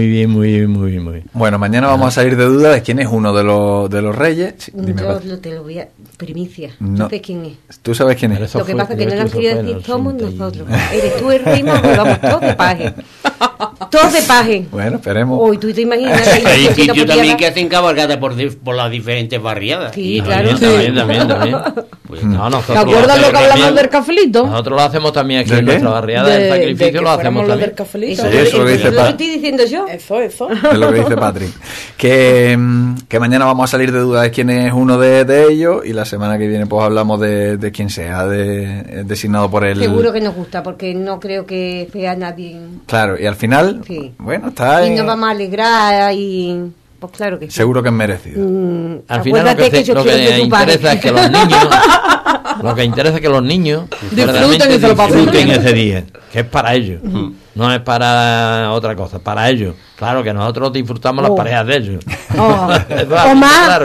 F: bien.
A: Bueno, mañana vamos a salir de duda de quién es uno de los reyes.
B: Yo te lo voy a... Primicia.
A: No.
B: ¿Tú sabes quién es?
A: ¿Tú sabes quién es?
B: Lo que pasa es que no le han querido decir, somos nosotros. Eres tú el Rey Mago, vamos todos de paje. Todos de paje.
A: Bueno, esperemos.
B: Hoy tú te imaginas.
C: Hay sitios también que hacen cabalgata por las diferentes barriadas.
B: Sí, claro.
F: También.
C: Pues,
E: ¿te acuerdas lo que hablamos del cafelito?
F: Nosotros lo hacemos también aquí en nuestra barriada del sacrificio, lo hacemos también.
E: Del cafelito.
A: Sí, eso lo que dice
B: lo estoy diciendo yo.
E: Eso.
A: Es lo que dice Patrick. Que mañana vamos a salir de duda de quién es uno de ellos y la semana que viene pues hablamos de quién sea designado por él.
B: Seguro que nos gusta porque no creo que sea nadie.
A: Claro, y al final,
B: sí.
A: Bueno, está...
B: Y nos vamos a alegrar y... Pues claro que sí.
A: Seguro que es merecido.
F: Al final lo que interesa es que los niños... Lo que interesa es que los niños disfruten ese día, que es para ellos, no es para otra cosa, para ellos. Claro que nosotros disfrutamos las parejas de ellos.
B: O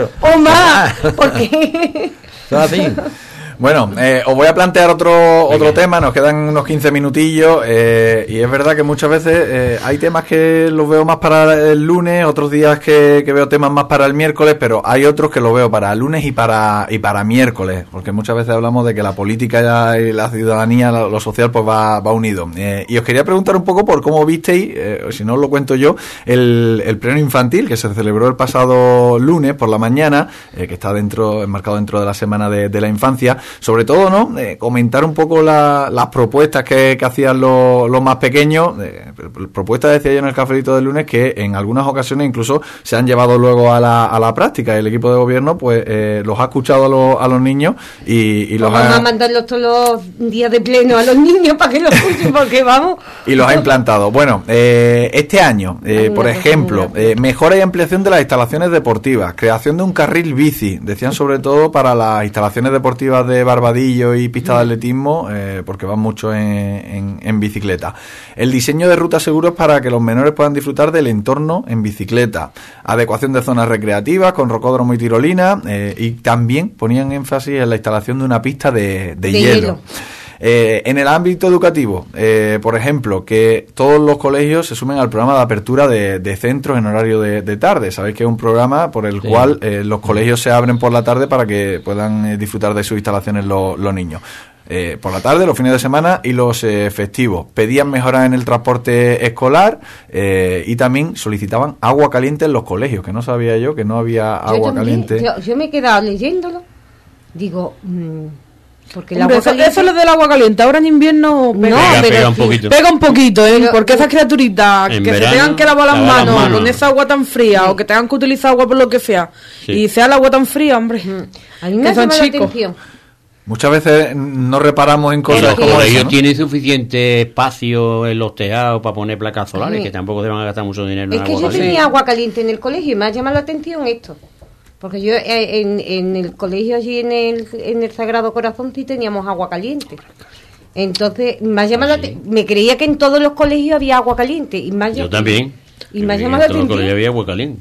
B: más, porque...
A: Eso es así. Bueno, os voy a plantear otro tema, nos quedan unos 15 minutillos y es verdad que muchas veces hay temas que los veo más para el lunes, otros días que veo temas más para el miércoles, pero hay otros que los veo para el lunes y para miércoles, porque muchas veces hablamos de que la política y la ciudadanía, lo social, pues va unido. Y os quería preguntar un poco por cómo visteis, si no os lo cuento yo, el pleno infantil que se celebró el pasado lunes por la mañana, que está enmarcado dentro de la Semana de la Infancia. sobre todo, ¿no? Comentar un poco las propuestas que hacían los más pequeños, propuestas, decía yo en el cafelito del lunes, que en algunas ocasiones incluso se han llevado luego a la práctica. El equipo de gobierno pues los ha escuchado a los niños y los
B: vamos a mandarlos todos los días de pleno a los niños para que los escuchen, porque vamos.
A: Y los ha implantado. Bueno, este año, por ejemplo, mejora y ampliación de las instalaciones deportivas, creación de un carril bici, decían sobre todo para las instalaciones deportivas de Barbadillo y pistas de atletismo, porque van mucho en bicicleta. El diseño de rutas seguras para que los menores puedan disfrutar del entorno en bicicleta. Adecuación de zonas recreativas con rocódromo y tirolina, y también ponían énfasis en la instalación de una pista de hielo. En el ámbito educativo, por ejemplo, que todos los colegios se sumen al programa de apertura de centros en horario de tarde. Sabéis que es un programa por el cual los colegios se abren por la tarde para que puedan disfrutar de sus instalaciones los niños. Por la tarde, los fines de semana y los festivos. Pedían mejoras en el transporte escolar, y también solicitaban agua caliente en los colegios, que no sabía yo que no había agua caliente.
B: Yo me he quedado leyéndolo, digo... porque el
E: Hombre,
B: agua caliente...
E: eso es lo del agua caliente. Ahora en invierno
C: pega un poquito.
E: Pega un poquito,
B: Pero,
E: porque esas criaturitas
C: en
E: que
C: verano,
E: se tengan que lavar las manos con esa agua tan fría,
B: Sí.
E: o que tengan que utilizar agua por lo que sea, y sea el agua tan fría, hombre.
B: A mí me
E: que
B: ha
E: son
B: llamado la
E: chicos.
B: atención.
A: Muchas veces no reparamos en
C: Y
A: cosas
C: los
A: como
C: colegios
A: eso, ¿no?
C: tienen suficiente espacio en los tejados para poner placas solares,
B: Sí.
C: que tampoco se van a gastar mucho dinero
B: Es
C: en
B: que
C: agua
B: yo
C: caliente.
B: tenía agua caliente en el colegio y me ha llamado la atención esto. Porque yo en el colegio allí en el Sagrado Corazón sí teníamos agua caliente. Entonces me ha llamado me creía que en todos los colegios había agua caliente. Y
C: Yo también.
B: Y me ha llamado la
C: En todo el
B: atención.
C: colegio había agua caliente.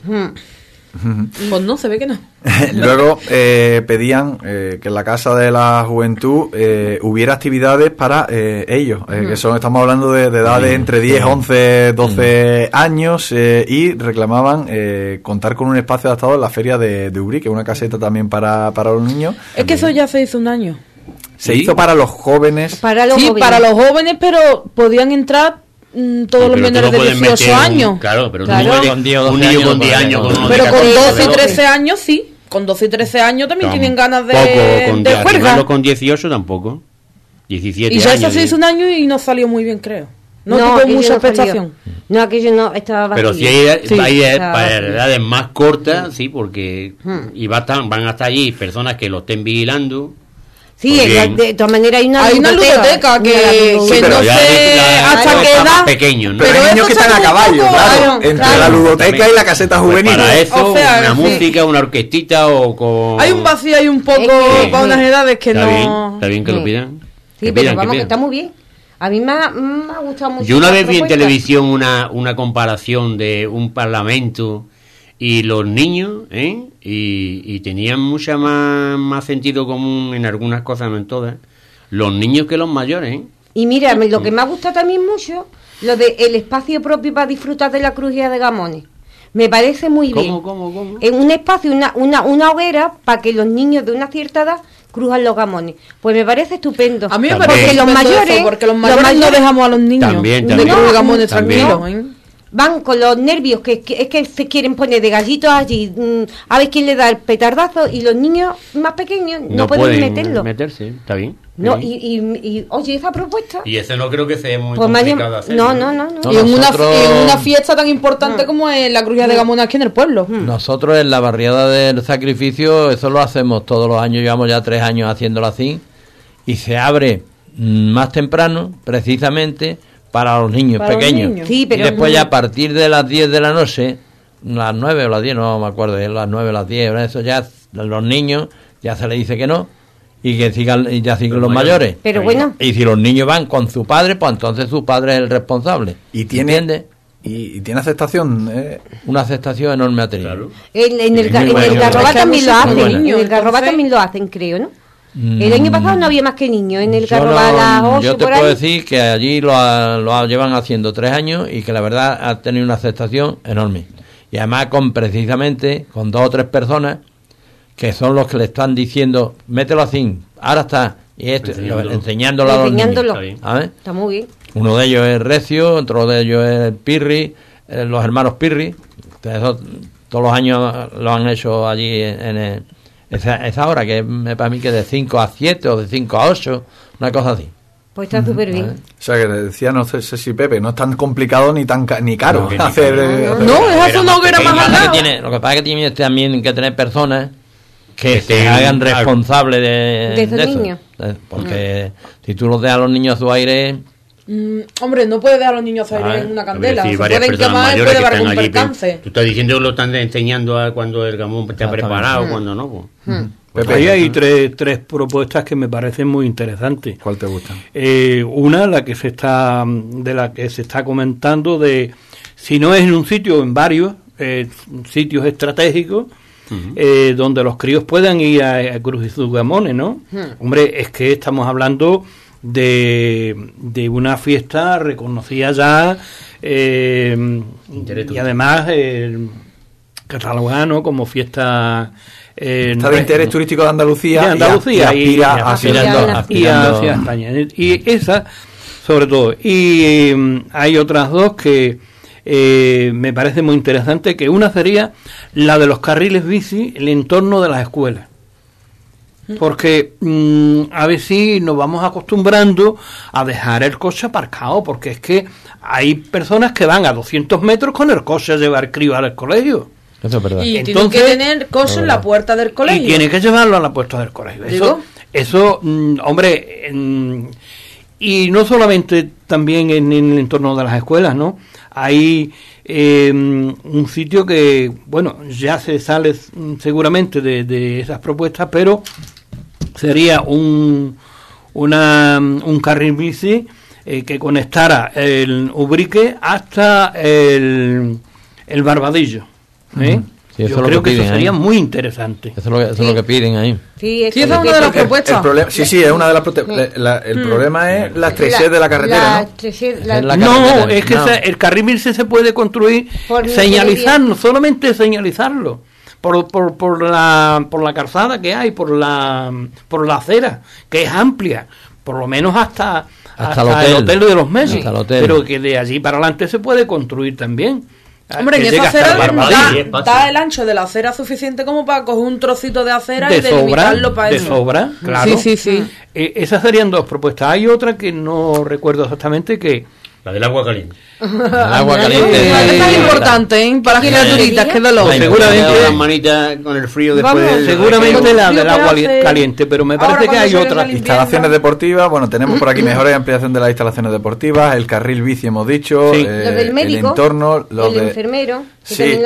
E: Pues no, se ve que no.
A: Luego pedían que en la Casa de la Juventud hubiera actividades para ellos, que estamos hablando de edades entre 10, 11, 12 años, y reclamaban contar con un espacio adaptado en la feria de Ubrí, que es una caseta también para los niños.
E: Es que eso ya se hizo un año.
A: Se
C: ¿Sí?
A: hizo para los jóvenes.
B: Para los jóvenes.
E: Para los jóvenes, pero podían entrar todos los
C: Pero tú
E: menores
C: no
E: de
C: puedes
E: 18
C: meter
E: años.
C: Claro, pero
B: Claro.
C: tú no puedes
F: Con 10 o
C: un
F: 12
C: niño
F: años
C: con 10
F: no
C: años.
F: puede,
C: Con
F: no.
E: Pero con
C: 14,
E: 12 y
C: 12.
E: 13 años sí. Con 12 y 13 años también tienen ganas de
C: Poco, con
E: juerga.
C: arribarlo con 18 tampoco. 17
E: Y ya
C: años.
E: eso se hizo un año y no salió muy bien, creo. No, tuvo
B: aquello
E: mucha
B: no salió.
E: expectación.
B: No, aquello no estaba vacío.
C: Pero si hay,
E: Sí.
B: Estaba
C: para
B: vacío.
C: edades más cortas, sí, porque y van hasta allí personas que lo estén vigilando.
B: Sí,
C: Pues bien.
B: de todas maneras hay una
E: ludoteca que,
A: Sí,
E: que
A: pero
E: no
C: ya
E: sé
C: la-
E: hasta
C: la-
E: qué
C: está más
E: edad.
C: pequeño, ¿no?
A: Pero hay
E: Pero
A: niños que
E: eso
A: están a
E: sale un
A: caballo,
E: poco-
A: claro,
B: claro,
A: entre
B: claro.
A: la ludoteca y la caseta
C: Pues
A: juvenil.
C: para eso,
E: O sea,
C: una
E: sí.
C: música, una orquestita o con...
E: Hay un vacío y un poco
B: Es que-
E: para unas edades que
C: está
E: no.
C: Bien, está bien que lo
B: Sí.
C: pidan.
B: Sí,
C: Que
B: pero
C: pidan,
B: vamos, que
C: pidan.
B: está muy bien. A mí me ha gustado mucho.
C: Yo una
B: la
C: vez vi en
B: propuesta.
C: televisión una comparación de un parlamento y los niños, y tenían mucha más sentido común en algunas cosas, no en todas, los niños que los mayores, ¿eh?
B: Y mira, lo que me ha gustado también mucho, lo de el espacio propio para disfrutar de la crujía de Gamones. Me parece muy bien.
C: ¿Cómo?
B: En un espacio, una hoguera para que los niños de una cierta edad crujan los gamones. Pues me parece estupendo.
E: A mí me
C: También.
E: parece
B: porque los
E: estupendo
B: mayores,
E: eso, porque los mayores no dejamos a los niños
C: También,
E: de
C: también.
E: que los gamones
C: También.
E: tranquilos, ¿eh?
B: van con los nervios que es que se quieren poner de gallitos allí, a ver quién le da el petardazo, y los niños más pequeños no pueden meterlo.
C: meterse, está bien.
B: No,
C: está bien.
B: y oye, esa propuesta.
C: Y ese no creo que sea muy
B: Pues me ha
C: complicado
B: llam-
C: hacer.
B: no.
F: No,
E: Y en
F: nosotros-
E: una fiesta tan importante como es la crujía de gamones aquí en el pueblo.
F: Nosotros en la barriada del sacrificio, eso lo hacemos todos los años, llevamos ya 3 años haciéndolo así, y se abre más temprano, precisamente, para los niños
E: Para los
F: pequeños.
E: niños.
B: Sí, pero
F: y después ya a partir de las 10 de la noche, las 9 o las 10, no me acuerdo, es las 9 o las 10, eso ya los niños ya se les dice que no, y que sigan, y ya siguen los mayores.
B: Pero bueno,
F: Y si los niños van con su padre, pues entonces su padre es el responsable.
A: Y tiene,
F: ¿Entiendes?
A: y tiene aceptación.
F: Una aceptación enorme ha tenido.
C: Claro.
B: en el
C: muy bueno.
B: Garroba
E: Es que
B: también
E: hay
B: lo
E: muchos
B: hacen.
E: niños,
B: En el Garroba
E: entonces-
B: también lo hacen, creo, ¿no? El año pasado no había más que niños. En el
F: Yo
B: Garroba a las 8
F: yo te
B: por
F: puedo
B: ahí.
F: decir que allí lo llevan haciendo 3 años y que la verdad ha tenido una aceptación enorme. Y además precisamente con 2 o 3 personas que son los que le están diciendo, mételo así, ahora está, y esto, enseñándolo a los
B: Enseñándolo.
F: niños. ¿Sabes?
B: Está muy bien.
F: Uno de ellos es Recio, otro de ellos es Pirri, los hermanos Pirri. Todos los años lo han hecho allí en esa hora, que es para mí que de 5 a 7 o de 5 a 8, una cosa así.
B: Pues está súper bien.
A: O sea, que decía, no sé si Pepe, no es tan complicado ni tan ni caro
C: No,
A: hacer...
E: No, es hacer una hoguera más al lado.
F: Lo que pasa es que tiene también que tener personas que se
C: estén
F: hagan responsables de
B: esos
F: eso.
B: niños.
F: Porque si tú los dejas a los niños a su aire...
E: Hombre, no puede dejar a los niños a aire en una candela.
C: Sí,
E: Se
C: varias
E: pueden
C: personas
E: quemar y
C: mayores
E: puede
C: que
E: haber
C: están
E: algún
C: allí, pero
E: percance.
C: tú estás diciendo que lo están enseñando a cuando el gamón está preparado, cuando no. Pues.
A: Pepe,
D: Ahí hay tres propuestas que me parecen muy interesantes.
A: ¿Cuál te gusta?
D: Una, de la que se está comentando, de si no es en un sitio, en varios sitios estratégicos, donde los críos puedan ir a crujir sus gamones, ¿no? Hombre, es que estamos hablando de una fiesta reconocida ya, y además catalogada como fiesta...
A: Está de interés turístico de Andalucía,
D: de Andalucía
A: y aspira
D: hacia España. Y esa, sobre todo. Y hay otras dos que me parece muy interesante, que una sería la de los carriles bici, el entorno de las escuelas. Porque a ver si nos vamos acostumbrando a dejar el coche aparcado, porque es que hay personas que van a 200 metros con el coche a llevar crío al colegio.
F: Eso es verdad.
E: Y
D: Entonces,
E: tienen que tener coche en la puerta del colegio.
D: Y tiene que llevarlo a la puerta del colegio. Eso, hombre, y no solamente también en el entorno de las escuelas, ¿no? Hay un sitio que, bueno, ya se sale seguramente de esas propuestas, pero sería un carril bici que conectara el Ubrique hasta el Barbadillo.
F: Sí,
D: yo creo que eso sería muy interesante.
F: Eso es lo que piden ahí.
B: Sí,
E: esa es una de las propuestas.
A: Sí, es una de las propuestas. El problema es la estrechez de la carretera,
D: ¿no? Es que el carril bici se puede construir señalizando, solamente señalizarlo. Por la calzada que hay, por la acera, que es amplia, por lo menos hasta el hotel de los Messi, pero que de allí para adelante se puede construir también.
E: Hombre, en esa acera da el ancho de la acera suficiente como para coger un trocito de acera y delimitarlo para eso.
D: De sobra, claro.
E: Sí.
D: Esas serían dos propuestas. Hay otra que no recuerdo exactamente, que
C: la del agua caliente.
F: El agua caliente
E: es importante, para las criaturitas, que dolor.
C: Seguramente las manitas con el frío después
D: seguramente la del agua caliente, pero me parece que hay otras
A: instalaciones deportivas. Bueno, tenemos por aquí mejores ampliación de las instalaciones deportivas, el carril bici hemos dicho,
B: lo del médico,
A: el entorno,
B: el enfermero.
A: Sí,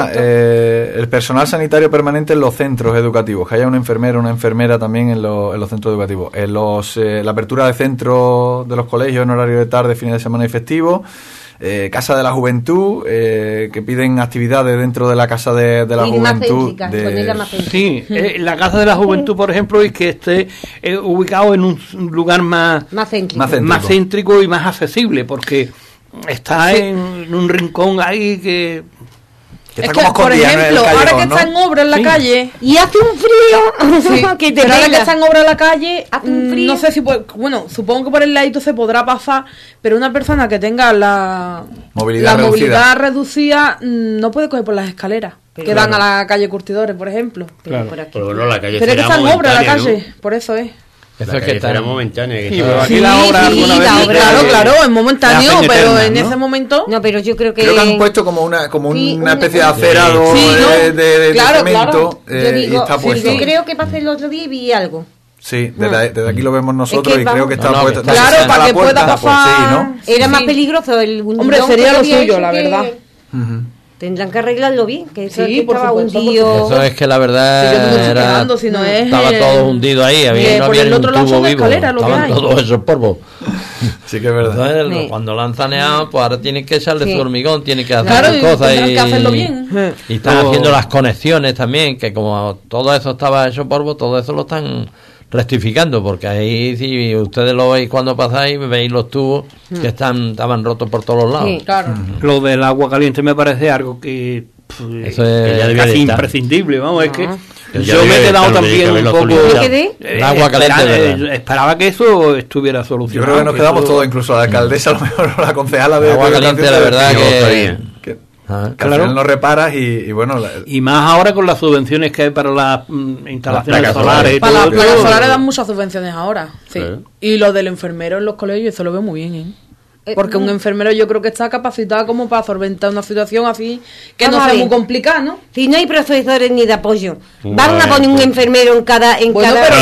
A: el personal sanitario permanente en los centros educativos, que haya un enfermero, una enfermera también en los centros educativos, la apertura de centros de los colegios en horario de tarde, fines de semana y festivos. Casa de la Juventud, que piden actividades dentro de la Casa de la Juventud.
D: Sí, la Casa de la Juventud, por ejemplo, es que esté ubicado en un lugar más céntrico y más accesible, porque está en un rincón ahí que...
E: Es que, por ejemplo, ahora que está en obra en la calle
B: y hace un frío,
E: pero ahora que está en obra en la calle, hace un frío. No sé si bueno, supongo que por el ladito se podrá pasar, pero una persona que tenga la movilidad reducida no puede coger por las escaleras que dan a la calle Curtidores, por ejemplo.
C: Claro. Pero la calle
E: es que está en obra la calle, ¿no? Por eso es.
C: Eso es que era momentánea.
E: Claro, es momentáneo, pero en ese momento...
B: No, pero yo creo que...
A: Creo que han puesto como una especie de acerado de cemento y está puesto.
B: Yo creo que pasé el otro día y vi algo.
A: Sí, desde aquí lo vemos nosotros y creo que está puesto...
E: Claro, para que pueda pasar...
B: Era más peligroso el...
E: Hombre, sería lo suyo, la verdad.
B: Tendrán que arreglarlo bien, que eso
E: sí,
B: estaba hundido.
F: Eso es que la verdad estaba todo hundido ahí, no había ni un tubo vivo, estaban todos esos polvos.
A: Sí que es verdad.
F: Entonces, cuando lo han saneado, pues ahora tienen que echarle su hormigón, tienen que hacer cosas
E: y hacerlo bien.
F: Y están haciendo las conexiones también, que como todo eso estaba hecho polvo, todo eso lo están rectificando, porque ahí si ustedes lo veis cuando pasáis, veis los tubos que estaban rotos por todos los lados.
E: Sí, claro.
D: Lo del agua caliente me parece algo que
F: eso es
D: casi imprescindible, vamos, es que yo me he quedado también un poco
F: el agua caliente,
D: esperaba que eso estuviera solucionado.
A: Yo creo que nos quedamos todos, incluso la alcaldesa, a lo mejor la concejala de
F: agua caliente, la verdad que
A: Que al final no reparas y bueno...
D: Y más ahora con las subvenciones que hay para las instalaciones solares.
E: Para las placas solares dan muchas subvenciones ahora. Sí. Claro. Y lo del enfermero en los colegios, eso lo veo muy bien, ¿eh? Porque un enfermero yo creo que está capacitado como para solventar una situación así que no sea muy complicada, ¿no?
B: Si no hay profesores ni de apoyo, van a poner un enfermero en cada...
C: Pero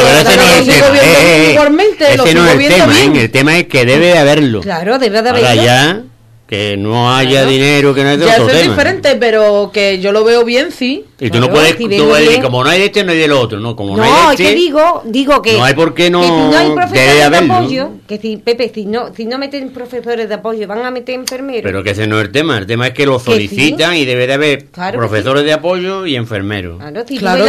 C: igualmente lo sigo viendo bien. El tema es que debe de haberlo.
B: Claro, debe de haberlo.
C: Ahora ya... Que no haya dinero, que no haya
E: ya otro tema. Ya es diferente, pero que yo lo veo bien, sí.
C: Y tú no puedes, tú decir, como no hay de este, no hay del otro, ¿no? Como no hay de este,
B: que digo que...
C: No hay por qué no...
B: Que si no hay profesores de apoyo, que si, Pepe, si no meten profesores de apoyo, van a meter enfermeros.
C: Pero que ese no es el tema es que lo solicitan y debe de haber profesores de apoyo y enfermeros.
B: Claro, si las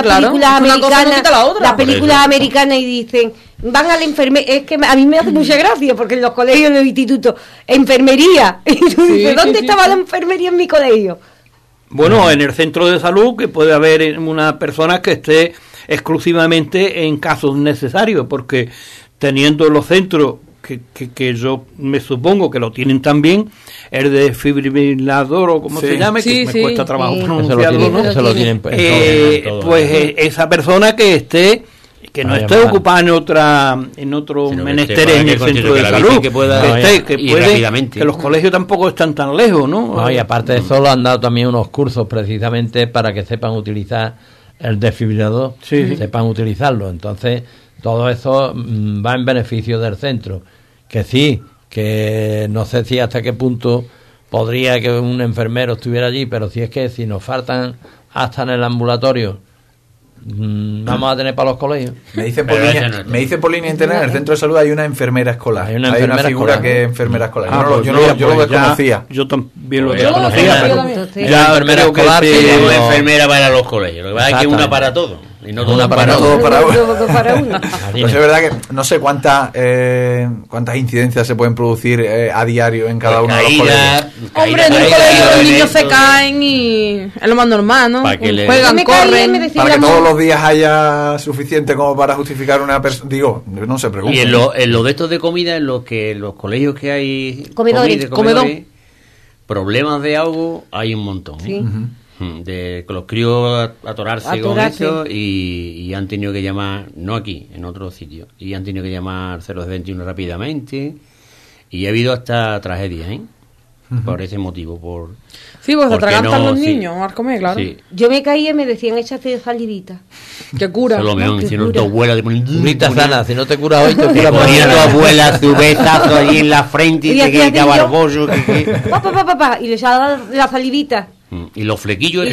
B: películas americanas y dicen... Van al enfermería, es que a mí me hace mucha gracia porque en los colegios, en los institutos, enfermería. Y tú dices, ¿dónde estaba la enfermería en mi colegio?
D: Bueno, en el centro de salud, que puede haber una persona que esté exclusivamente en casos necesarios, porque teniendo los centros, que yo me supongo que lo tienen también, el desfibrilador o como se llame, que me cuesta trabajo pronunciarlo, ¿no?
F: Se lo tienen,
D: pues esa persona que esté... Que no esté ocupada en otro menester en el centro de salud, que los colegios tampoco están tan lejos, ¿no?
F: Y aparte de eso, lo han dado también unos cursos precisamente para que sepan utilizar el desfibrilador, sepan utilizarlo. Entonces, todo eso va en beneficio del centro. Que sí, que no sé si hasta qué punto podría que un enfermero estuviera allí, pero si nos faltan hasta en el ambulatorio, vamos a tener para los colegios.
A: Me dice por línea internet, en el centro de salud hay una enfermera escolar. Hay una figura escolar, que es enfermera escolar. Yo lo desconocía.
D: Yo también lo desconocía.
C: Ya enfermera escolar y una enfermera para los colegios. Lo que pasa es que una para todo. Y no
A: una para todo para uno. Pues es verdad que no sé cuántas incidencias se pueden producir a diario en cada uno de los colegios.
E: Hombre, en un colegio los niños se caen y es lo más normal, ¿no? Juegan, corren.
A: Para que todos los días haya suficiente como para justificar una persona. Digo, no se pregunta.
C: Y en lo de estos de comida, en los colegios que hay
B: comedores,
C: problemas de algo hay un montón.
B: Sí.
C: De que los críos atorarse con eso y han tenido que llamar, no aquí, en otro sitio, y han tenido que llamar 021 rápidamente y ha habido hasta tragedias, por ese motivo.
E: Sí, pues se atragantan los niños al comer, claro. Sí.
B: Yo me caía y me decían, échate salivita.
E: Que cura.
C: Solo me si no tu abuela te pone
F: curita sana, si no te cura hoy, te cura
C: mañana. Tu abuela su besazo ahí en la frente y te queda barboso.
B: Papá, y le echaba la salivita.
C: Y los flequillos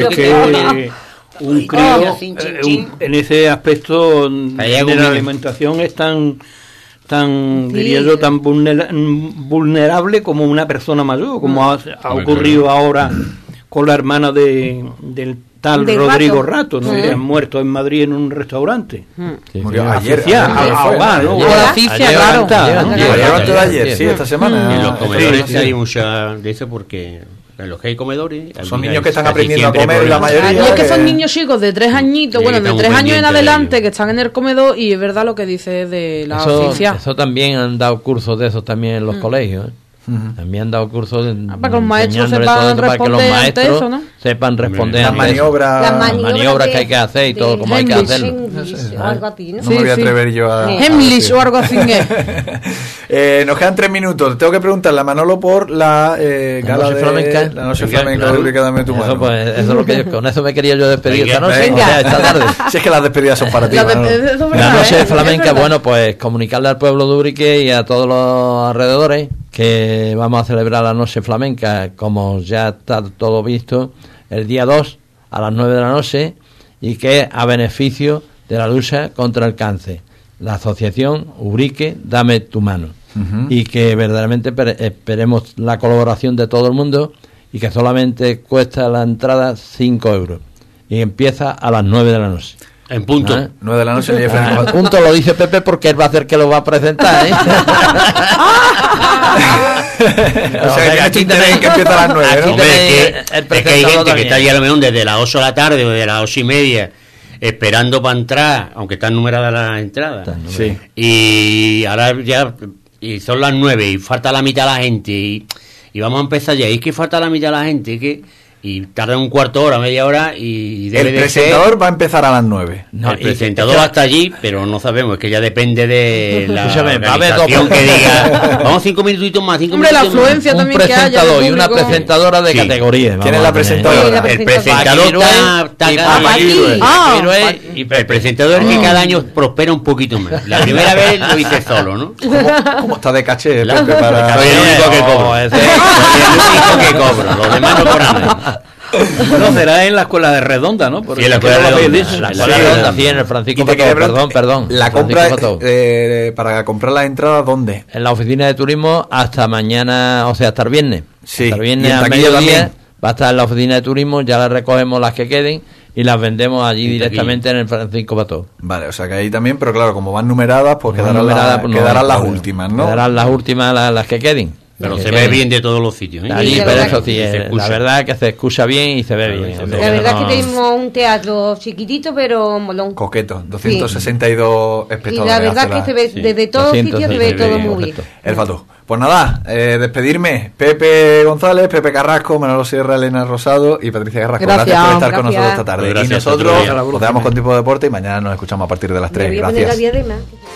D: un crío en ese aspecto de la alimentación es tan diría yo, tan vulnerable como una persona mayor, como ha ocurrido ahora con la hermana del tal Rodrigo Rato, ¿no? Que han muerto en Madrid en un restaurante.
A: Murió ayer. Esta semana.
C: En los comedores hay mucha de eso porque en los que hay comedores
A: son niños que están aprendiendo a comer la mayoría.
E: Y es que son niños chicos de 3 añitos, de 3 años en adelante que están en el comedor y es verdad lo que dice de la oficina.
F: Eso también han dado cursos de esos también en los colegios, También han dado cursos
E: para que los maestros sepan responder ante eso, ¿no?
F: Sepan responder
A: las
F: maniobras que hay que hacer y todo como hay que hacerlo.
B: O algo así, ¿no?
A: No me voy a atrever yo a...
E: Hemlich o algo así.
A: Nos quedan 3 minutos. Tengo que preguntarle a Manolo por la gala de
F: flamenca.
A: La noche flamenca de Dame tu mano.
F: Eso es lo que con eso me quería yo despedir esta noche. Esta tarde.
A: Si es que las despedidas son para ti.
F: La noche flamenca, bueno, pues comunicarle al pueblo de Ubrique y a todos los alrededores que vamos a celebrar la noche flamenca, como ya está todo visto, el día 2 a las 9 de la noche, y que es a beneficio de la lucha contra el cáncer. La asociación Ubrique Dame tu mano. Y que verdaderamente esperemos la colaboración de todo el mundo y que solamente cuesta la entrada 5 euros. Y empieza a las 9 de la noche.
C: En punto.
A: 9 de la noche.
F: En punto lo dice Pepe porque él va a hacer que lo va a presentar,
A: O sea, que aquí tenéis que empieza a las 9, ¿no?
C: Es que hay gente que está allí a lo mejor desde las 8 de la tarde o de las 8 y media esperando para entrar, aunque están numeradas las entradas.
A: Sí.
C: Y ahora ya son las 9 y falta la mitad de la gente y vamos a empezar ya. Y es que falta la mitad de la gente y y tarda un cuarto de hora, media hora y debe
A: El
C: de
A: presentador
C: ser...
A: va a empezar a las 9.
F: No,
C: el presentador va hasta allí, pero no sabemos, es que ya depende de la
F: Escúchame, va a haber
C: organización
F: dos-
C: que diga, vamos 5 minutitos más, 5
E: Hombre, la
C: minutitos más.
E: afluencia
F: un
E: también que haya.
F: presentador
E: del
F: y una
E: público.
F: presentadora de
C: Sí.
F: categoría.
A: ¿Quién
F: vamos
A: es la
F: a tener.
A: presentadora?
C: El presentador está
F: Paquirue.
E: Ah,
C: y el presentador que cada año prospera un poquito más. La primera vez lo hice solo, ¿no?
A: ¿Cómo está de caché,
C: Claro.
A: Pepe, para...
C: Soy el único que cobro.
F: No, ese-
C: Soy el único que cobro. Los demás no cobran nada.
D: Bueno, será en la escuela de Redonda, ¿no?
C: Sí, en la escuela
D: ¿qué
C: de
D: no lo habéis
C: Redonda.
D: dicho?
F: La
C: Sí,
F: escuela
C: sí,
F: redonda,
C: sí.
F: sí, en el Francisco
A: Y te
F: Pató,
A: quería preguntar,
F: perdón.
A: La
F: Francisco
A: compra,
F: Pató.
A: para comprar las entradas, ¿dónde?
F: En la oficina de turismo hasta mañana, o sea, hasta el viernes.
A: Sí,
F: Hasta el
A: y
F: viernes
A: en
F: al
A: taquilla
F: mediodía
A: también.
F: va a estar en la oficina de turismo, ya las recogemos las que queden y las vendemos allí
C: En
F: directamente en el Francisco Pató.
A: Vale, o sea que ahí también, pero claro, como van numeradas, pues quedarán,
F: Numeradas, pues no
A: quedarán
F: hay
A: las
F: problema.
A: últimas, ¿no?
F: Quedarán las últimas, las que queden.
C: Pero
F: Las
C: se
F: que
C: ve
F: queden.
C: bien de todos los sitios, ¿eh?
F: Allí,
B: Sí, la
F: pero
B: verdad
F: eso sí,
C: que se escucha.
F: la verdad es que se escucha bien y se ve
C: Claro,
F: bien.
C: se
F: o
C: ve.
F: sea,
B: La verdad
F: no-
B: es que tenemos un teatro chiquitito, pero molón.
A: Coqueto, 262
B: Y
A: espectadores.
B: la verdad
A: hace
B: que
A: la-
B: se ve,
C: sí.
B: desde todos los
F: 200,
B: sitios se
F: sí,
B: ve
F: se ve
B: todo
F: bien,
B: muy bien.
F: correcto.
A: El Fatú. Pues nada, despedirme. Pepe González, Pepe Carrasco, Manolo Sierra, Elena Rosado y Patricia Carrasco.
E: Gracias.
A: por estar con
B: Gracias.
A: nosotros esta tarde.
C: Pues gracias,
A: y nosotros
C: otro día.
A: nos quedamos con Tipo de Deporte y mañana nos escuchamos a partir de las
B: Me
A: 3.
B: voy a poner la
A: Gracias.
B: diadema.